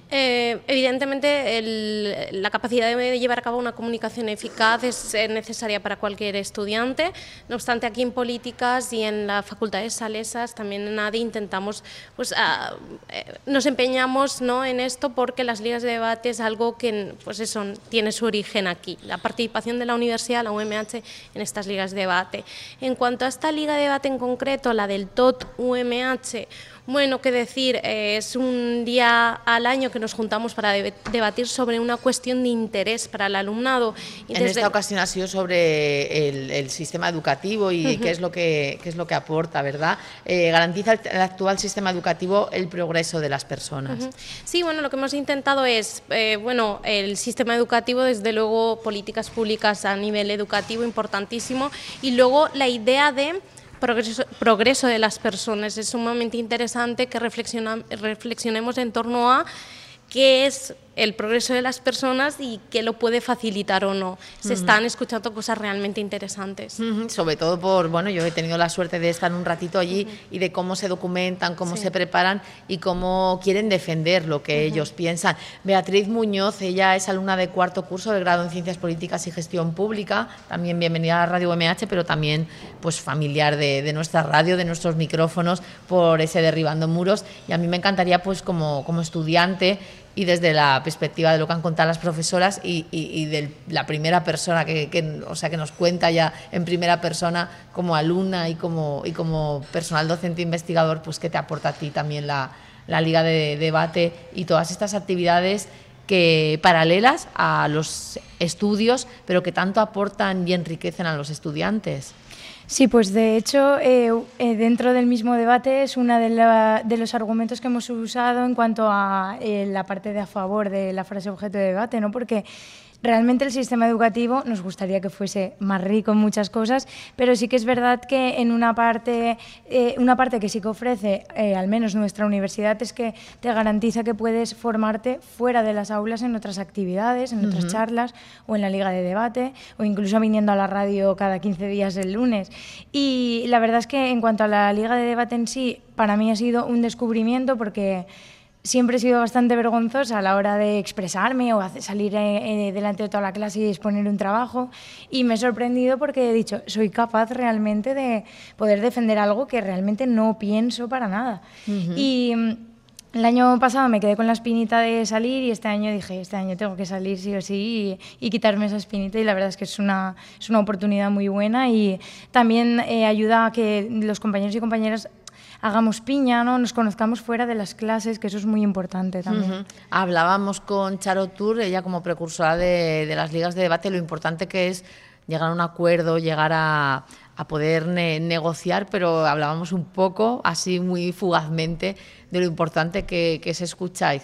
Evidentemente la capacidad de llevar a cabo una comunicación eficaz es necesaria para cualquier estudiante. No obstante, aquí en políticas y en las facultades salesas, también en ADI, intentamos, pues nos empeñamos, ¿no?, en esto, porque las ligas de debate es algo que pues eso, tiene su origen aquí, la participación de la universidad, la UMH, en estas ligas de debate. En cuanto a esta liga de debate en concreto, la del TOT UMH, bueno, qué decir, es un día al año que nos juntamos para debatir sobre una cuestión de interés para el alumnado. Y en esta ocasión ha sido sobre el sistema educativo y qué es lo que aporta, ¿verdad? ¿Garantiza el actual sistema educativo el progreso de las personas? Sí, bueno, lo que hemos intentado es, el sistema educativo, desde luego, políticas públicas a nivel educativo, importantísimo, y luego la idea de progreso de las personas. Es sumamente interesante que reflexionemos en torno a qué es el progreso de las personas y qué lo puede facilitar o no. Se están escuchando cosas realmente interesantes. Sobre todo yo he tenido la suerte de estar un ratito allí y de cómo se documentan, cómo se preparan y cómo quieren defender lo que ellos piensan. Beatriz Muñoz, ella es alumna de 4º curso del grado en Ciencias Políticas y Gestión Pública, también bienvenida a Radio UMH, pero también pues familiar de nuestra radio, de nuestros micrófonos, por ese Derribando Muros. Y a mí me encantaría, pues como estudiante y desde la perspectiva de lo que han contado las profesoras y de la primera persona que nos cuenta ya en primera persona como alumna y como personal docente investigador, pues qué te aporta a ti también la Liga de Debate y todas estas actividades que paralelas a los estudios, pero que tanto aportan y enriquecen a los estudiantes. Sí, pues de hecho, dentro del mismo debate es uno de los argumentos que hemos usado en cuanto a la parte de a favor de la frase objeto de debate, ¿no? Porque realmente el sistema educativo nos gustaría que fuese más rico en muchas cosas, pero sí que es verdad que en una parte que sí que ofrece, al menos nuestra universidad, es que te garantiza que puedes formarte fuera de las aulas en otras actividades, en otras charlas o en la Liga de Debate o incluso viniendo a la radio cada 15 días el lunes. Y la verdad es que en cuanto a la Liga de Debate en sí, para mí ha sido un descubrimiento porque siempre he sido bastante vergonzosa a la hora de expresarme o salir delante de toda la clase y exponer un trabajo, y me he sorprendido porque he dicho, soy capaz realmente de poder defender algo que realmente no pienso para nada. Y el año pasado me quedé con la espinita de salir y este año dije, este año tengo que salir sí o sí y quitarme esa espinita, y la verdad es que es una oportunidad muy buena y también ayuda a que los compañeros y compañeras hagamos piña, ¿no? Nos conozcamos fuera de las clases, que eso es muy importante también. Hablábamos con Charo Tur, ella como precursora de las ligas de debate, lo importante que es llegar a un acuerdo, llegar a poder negociar, pero hablábamos un poco, así muy fugazmente, de lo importante que es escuchar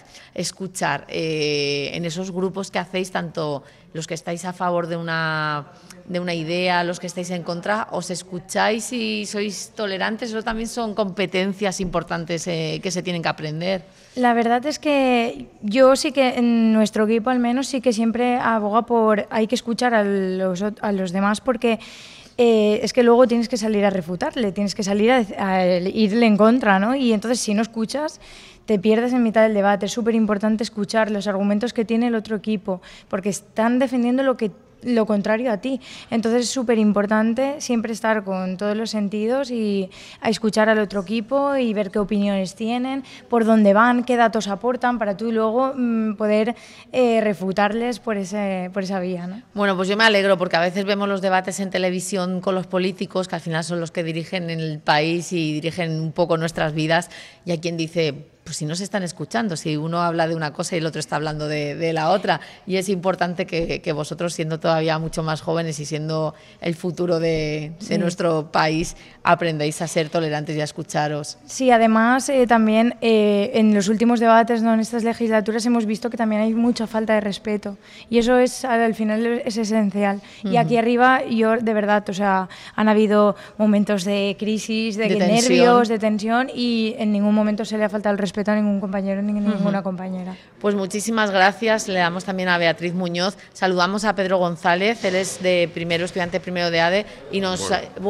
en esos grupos que hacéis, tanto los que estáis a favor de una idea, los que estáis en contra, os escucháis y sois tolerantes. Eso también son competencias importantes que se tienen que aprender. La verdad es que yo sí que en nuestro equipo al menos sí que siempre aboga por hay que escuchar a los demás, porque es que luego tienes que salir a refutarle, tienes que salir a irle en contra, ¿no? Y entonces si no escuchas te pierdes en mitad del debate. Es súper importante escuchar los argumentos que tiene el otro equipo, porque están defendiendo lo contrario a ti. Entonces es súper importante siempre estar con todos los sentidos y a escuchar al otro equipo y ver qué opiniones tienen, por dónde van, qué datos aportan, para tú luego poder refutarles por esa vía, ¿no? Bueno, pues yo me alegro, porque a veces vemos los debates en televisión con los políticos, que al final son los que dirigen el país y dirigen un poco nuestras vidas, y hay quien dice, pues si no se están escuchando, si uno habla de una cosa y el otro está hablando de la otra, y es importante que vosotros, siendo todavía mucho más jóvenes y siendo el futuro de nuestro país, aprendáis a ser tolerantes y a escucharos. Sí, además también en los últimos debates, ¿no?, en estas legislaturas hemos visto que también hay mucha falta de respeto, y eso al final es esencial. Y aquí arriba, yo de verdad, o sea, han habido momentos de crisis, de nervios, de tensión, y en ningún momento se le ha faltado el respeto a ningún compañero ni ninguna compañera. Pues muchísimas gracias. Le damos también a Beatriz Muñoz. Saludamos a Pedro González, él es estudiante primero de ADE y nos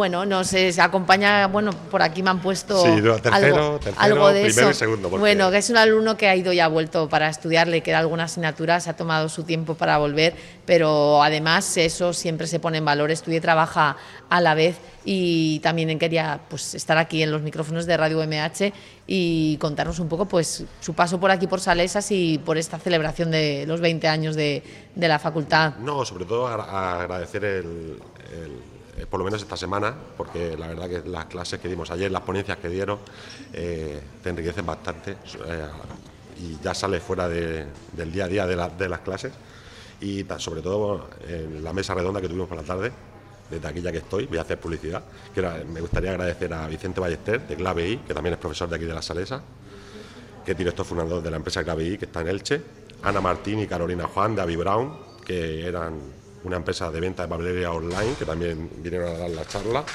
acompaña, por aquí me han puesto tercero, algo de primero eso. Y segundo. Bueno, que es un alumno que ha ido y ha vuelto para estudiar, le queda alguna asignatura, se ha tomado su tiempo para volver, pero además eso siempre se pone en valor, estudia y trabaja a la vez, y también quería estar aquí en los micrófonos de Radio UMH y contarnos un poco su paso por aquí por Salesas y por esta celebración de los 20 años de la facultad. No, sobre todo agradecer por lo menos esta semana, porque la verdad que las clases que dimos ayer, las ponencias que dieron, te enriquecen bastante y ya sales fuera del día a día de las clases, y sobre todo en la mesa redonda que tuvimos por la tarde. Desde aquí, ya que estoy, voy a hacer publicidad. Me gustaría agradecer a Vicente Ballester, de Clave I, que también es profesor de aquí de la Salesa, que es director fundador de la empresa Clave I, que está en Elche, Ana Martín y Carolina Juan, de Avi Brown, que eran una empresa de venta de papelería online, que también vinieron a dar la charla.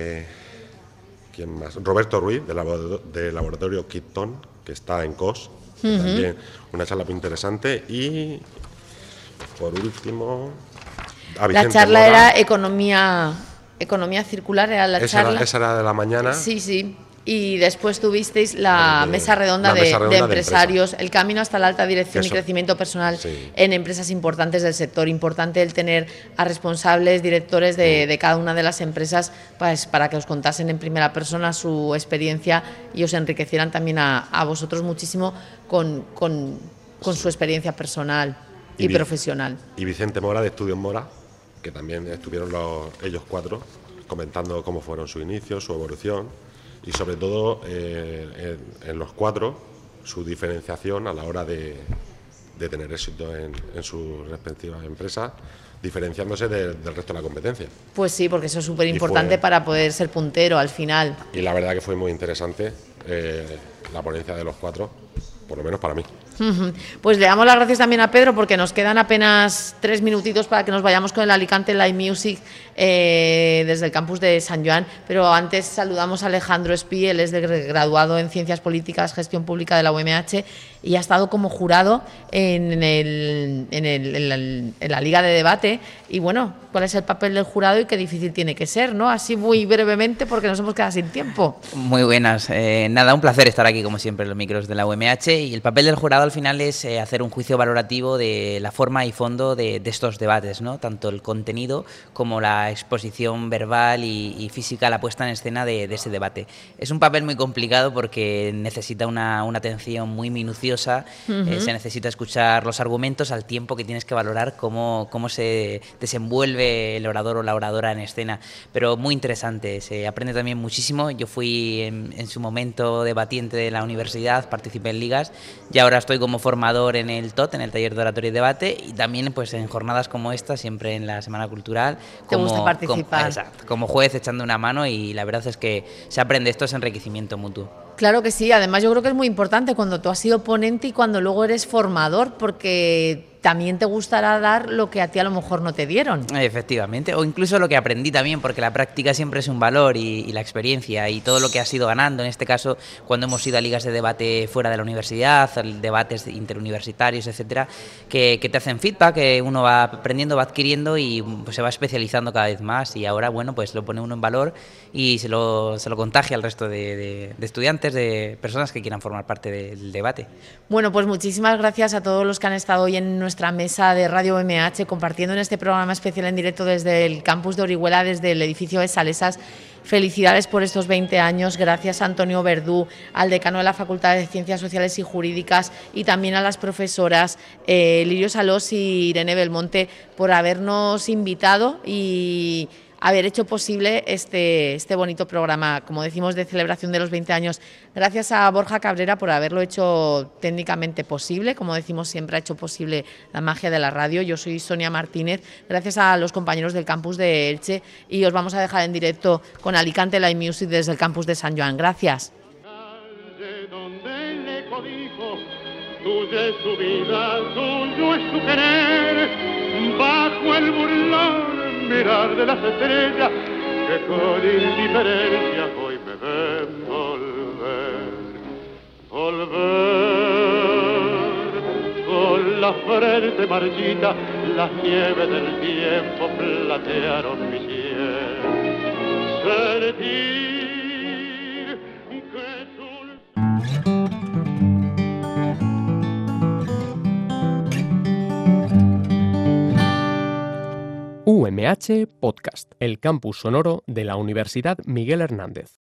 ¿Quién más? Roberto Ruiz, del laboratorio Kipton, que está en COS, También una charla muy interesante. Y por último, la charla era economía circular, era la charla. Esa era de la mañana. Sí. Y después tuvisteis la mesa redonda de empresarios, el camino hasta la alta dirección y crecimiento personal en empresas importantes del sector. Importante el tener a responsables, directores de cada una de las empresas, pues, para que os contasen en primera persona su experiencia y os enriquecieran también a vosotros muchísimo con su experiencia personal y profesional. Y Vicente Mora, de Estudios Mora, que también estuvieron ellos 4 comentando cómo fueron sus inicios, su evolución. Y sobre todo en los 4 su diferenciación a la hora de tener éxito en sus respectivas empresas, diferenciándose del resto de la competencia. Pues sí, porque eso es súper importante para poder ser puntero al final. Y la verdad que fue muy interesante la ponencia de los 4, por lo menos para mí. Pues le damos las gracias también a Pedro, porque nos quedan apenas 3 minutitos para que nos vayamos con el Alicante Live Music desde el campus de San Joan, pero antes saludamos a Alejandro Espí. Él es graduado en Ciencias Políticas, Gestión Pública de la UMH y ha estado como jurado en la Liga de Debate. Y bueno, ¿cuál es el papel del jurado y qué difícil tiene que ser, ¿no? Así muy brevemente, porque nos hemos quedado sin tiempo. Muy buenas. Nada, un placer estar aquí como siempre en los micros de la UMH, y el papel del jurado al final es hacer un juicio valorativo de la forma y fondo de estos debates, ¿no? Tanto el contenido como la exposición verbal y física, la puesta en escena de ese debate. Es un papel muy complicado porque necesita una atención muy minuciosa. Se necesita escuchar los argumentos al tiempo que tienes que valorar cómo se desenvuelve el orador o la oradora en escena, pero muy interesante, se aprende también muchísimo. Yo fui en su momento debatiente de la universidad, participé en ligas y ahora estoy como formador en el TOT, en el taller de oratoria y debate, y también pues en jornadas como esta, siempre en la Semana Cultural. ¿Te gusta participar? Como juez, echando una mano, y la verdad es que se aprende, esto es enriquecimiento mutuo. Claro que sí, además yo creo que es muy importante cuando tú has sido ponente y cuando luego eres formador, porque también te gustará dar lo que a ti a lo mejor no te dieron. Efectivamente, o incluso lo que aprendí también, porque la práctica siempre es un valor, y la experiencia y todo lo que has ido ganando, en este caso cuando hemos ido a ligas de debate fuera de la universidad, debates interuniversitarios, etcétera, que te hacen feedback, que uno va aprendiendo, va adquiriendo y pues se va especializando cada vez más, y ahora bueno, pues lo pone uno en valor y se lo contagia al resto de estudiantes, de personas que quieran formar parte del debate. Bueno, pues muchísimas gracias a todos los que han estado hoy en nuestra mesa de Radio UMH compartiendo en este programa especial en directo desde el campus de Orihuela, desde el edificio de Salesas. Felicidades por estos 20 años, gracias a Antonio Verdú, al decano de la Facultad de Ciencias Sociales y Jurídicas, y también a las profesoras Lirio Salós y Irene Belmonte por habernos invitado y haber hecho posible este bonito programa, como decimos, de celebración de los 20 años. Gracias a Borja Cabrera por haberlo hecho técnicamente posible, como decimos siempre, ha hecho posible la magia de la radio. Yo soy Sonia Martínez, gracias a los compañeros del campus de Elche, y os vamos a dejar en directo con Alicante Live Music desde el campus de San Joan. Gracias. Tuya es su vida, tuyo es su querer, bajo el burlón mirar de las estrellas que con indiferencia hoy me ven volver, con la frente marchita, las nieves del tiempo platearon mi piel, sentir que tú... UMH Podcast, el campus sonoro de la Universidad Miguel Hernández.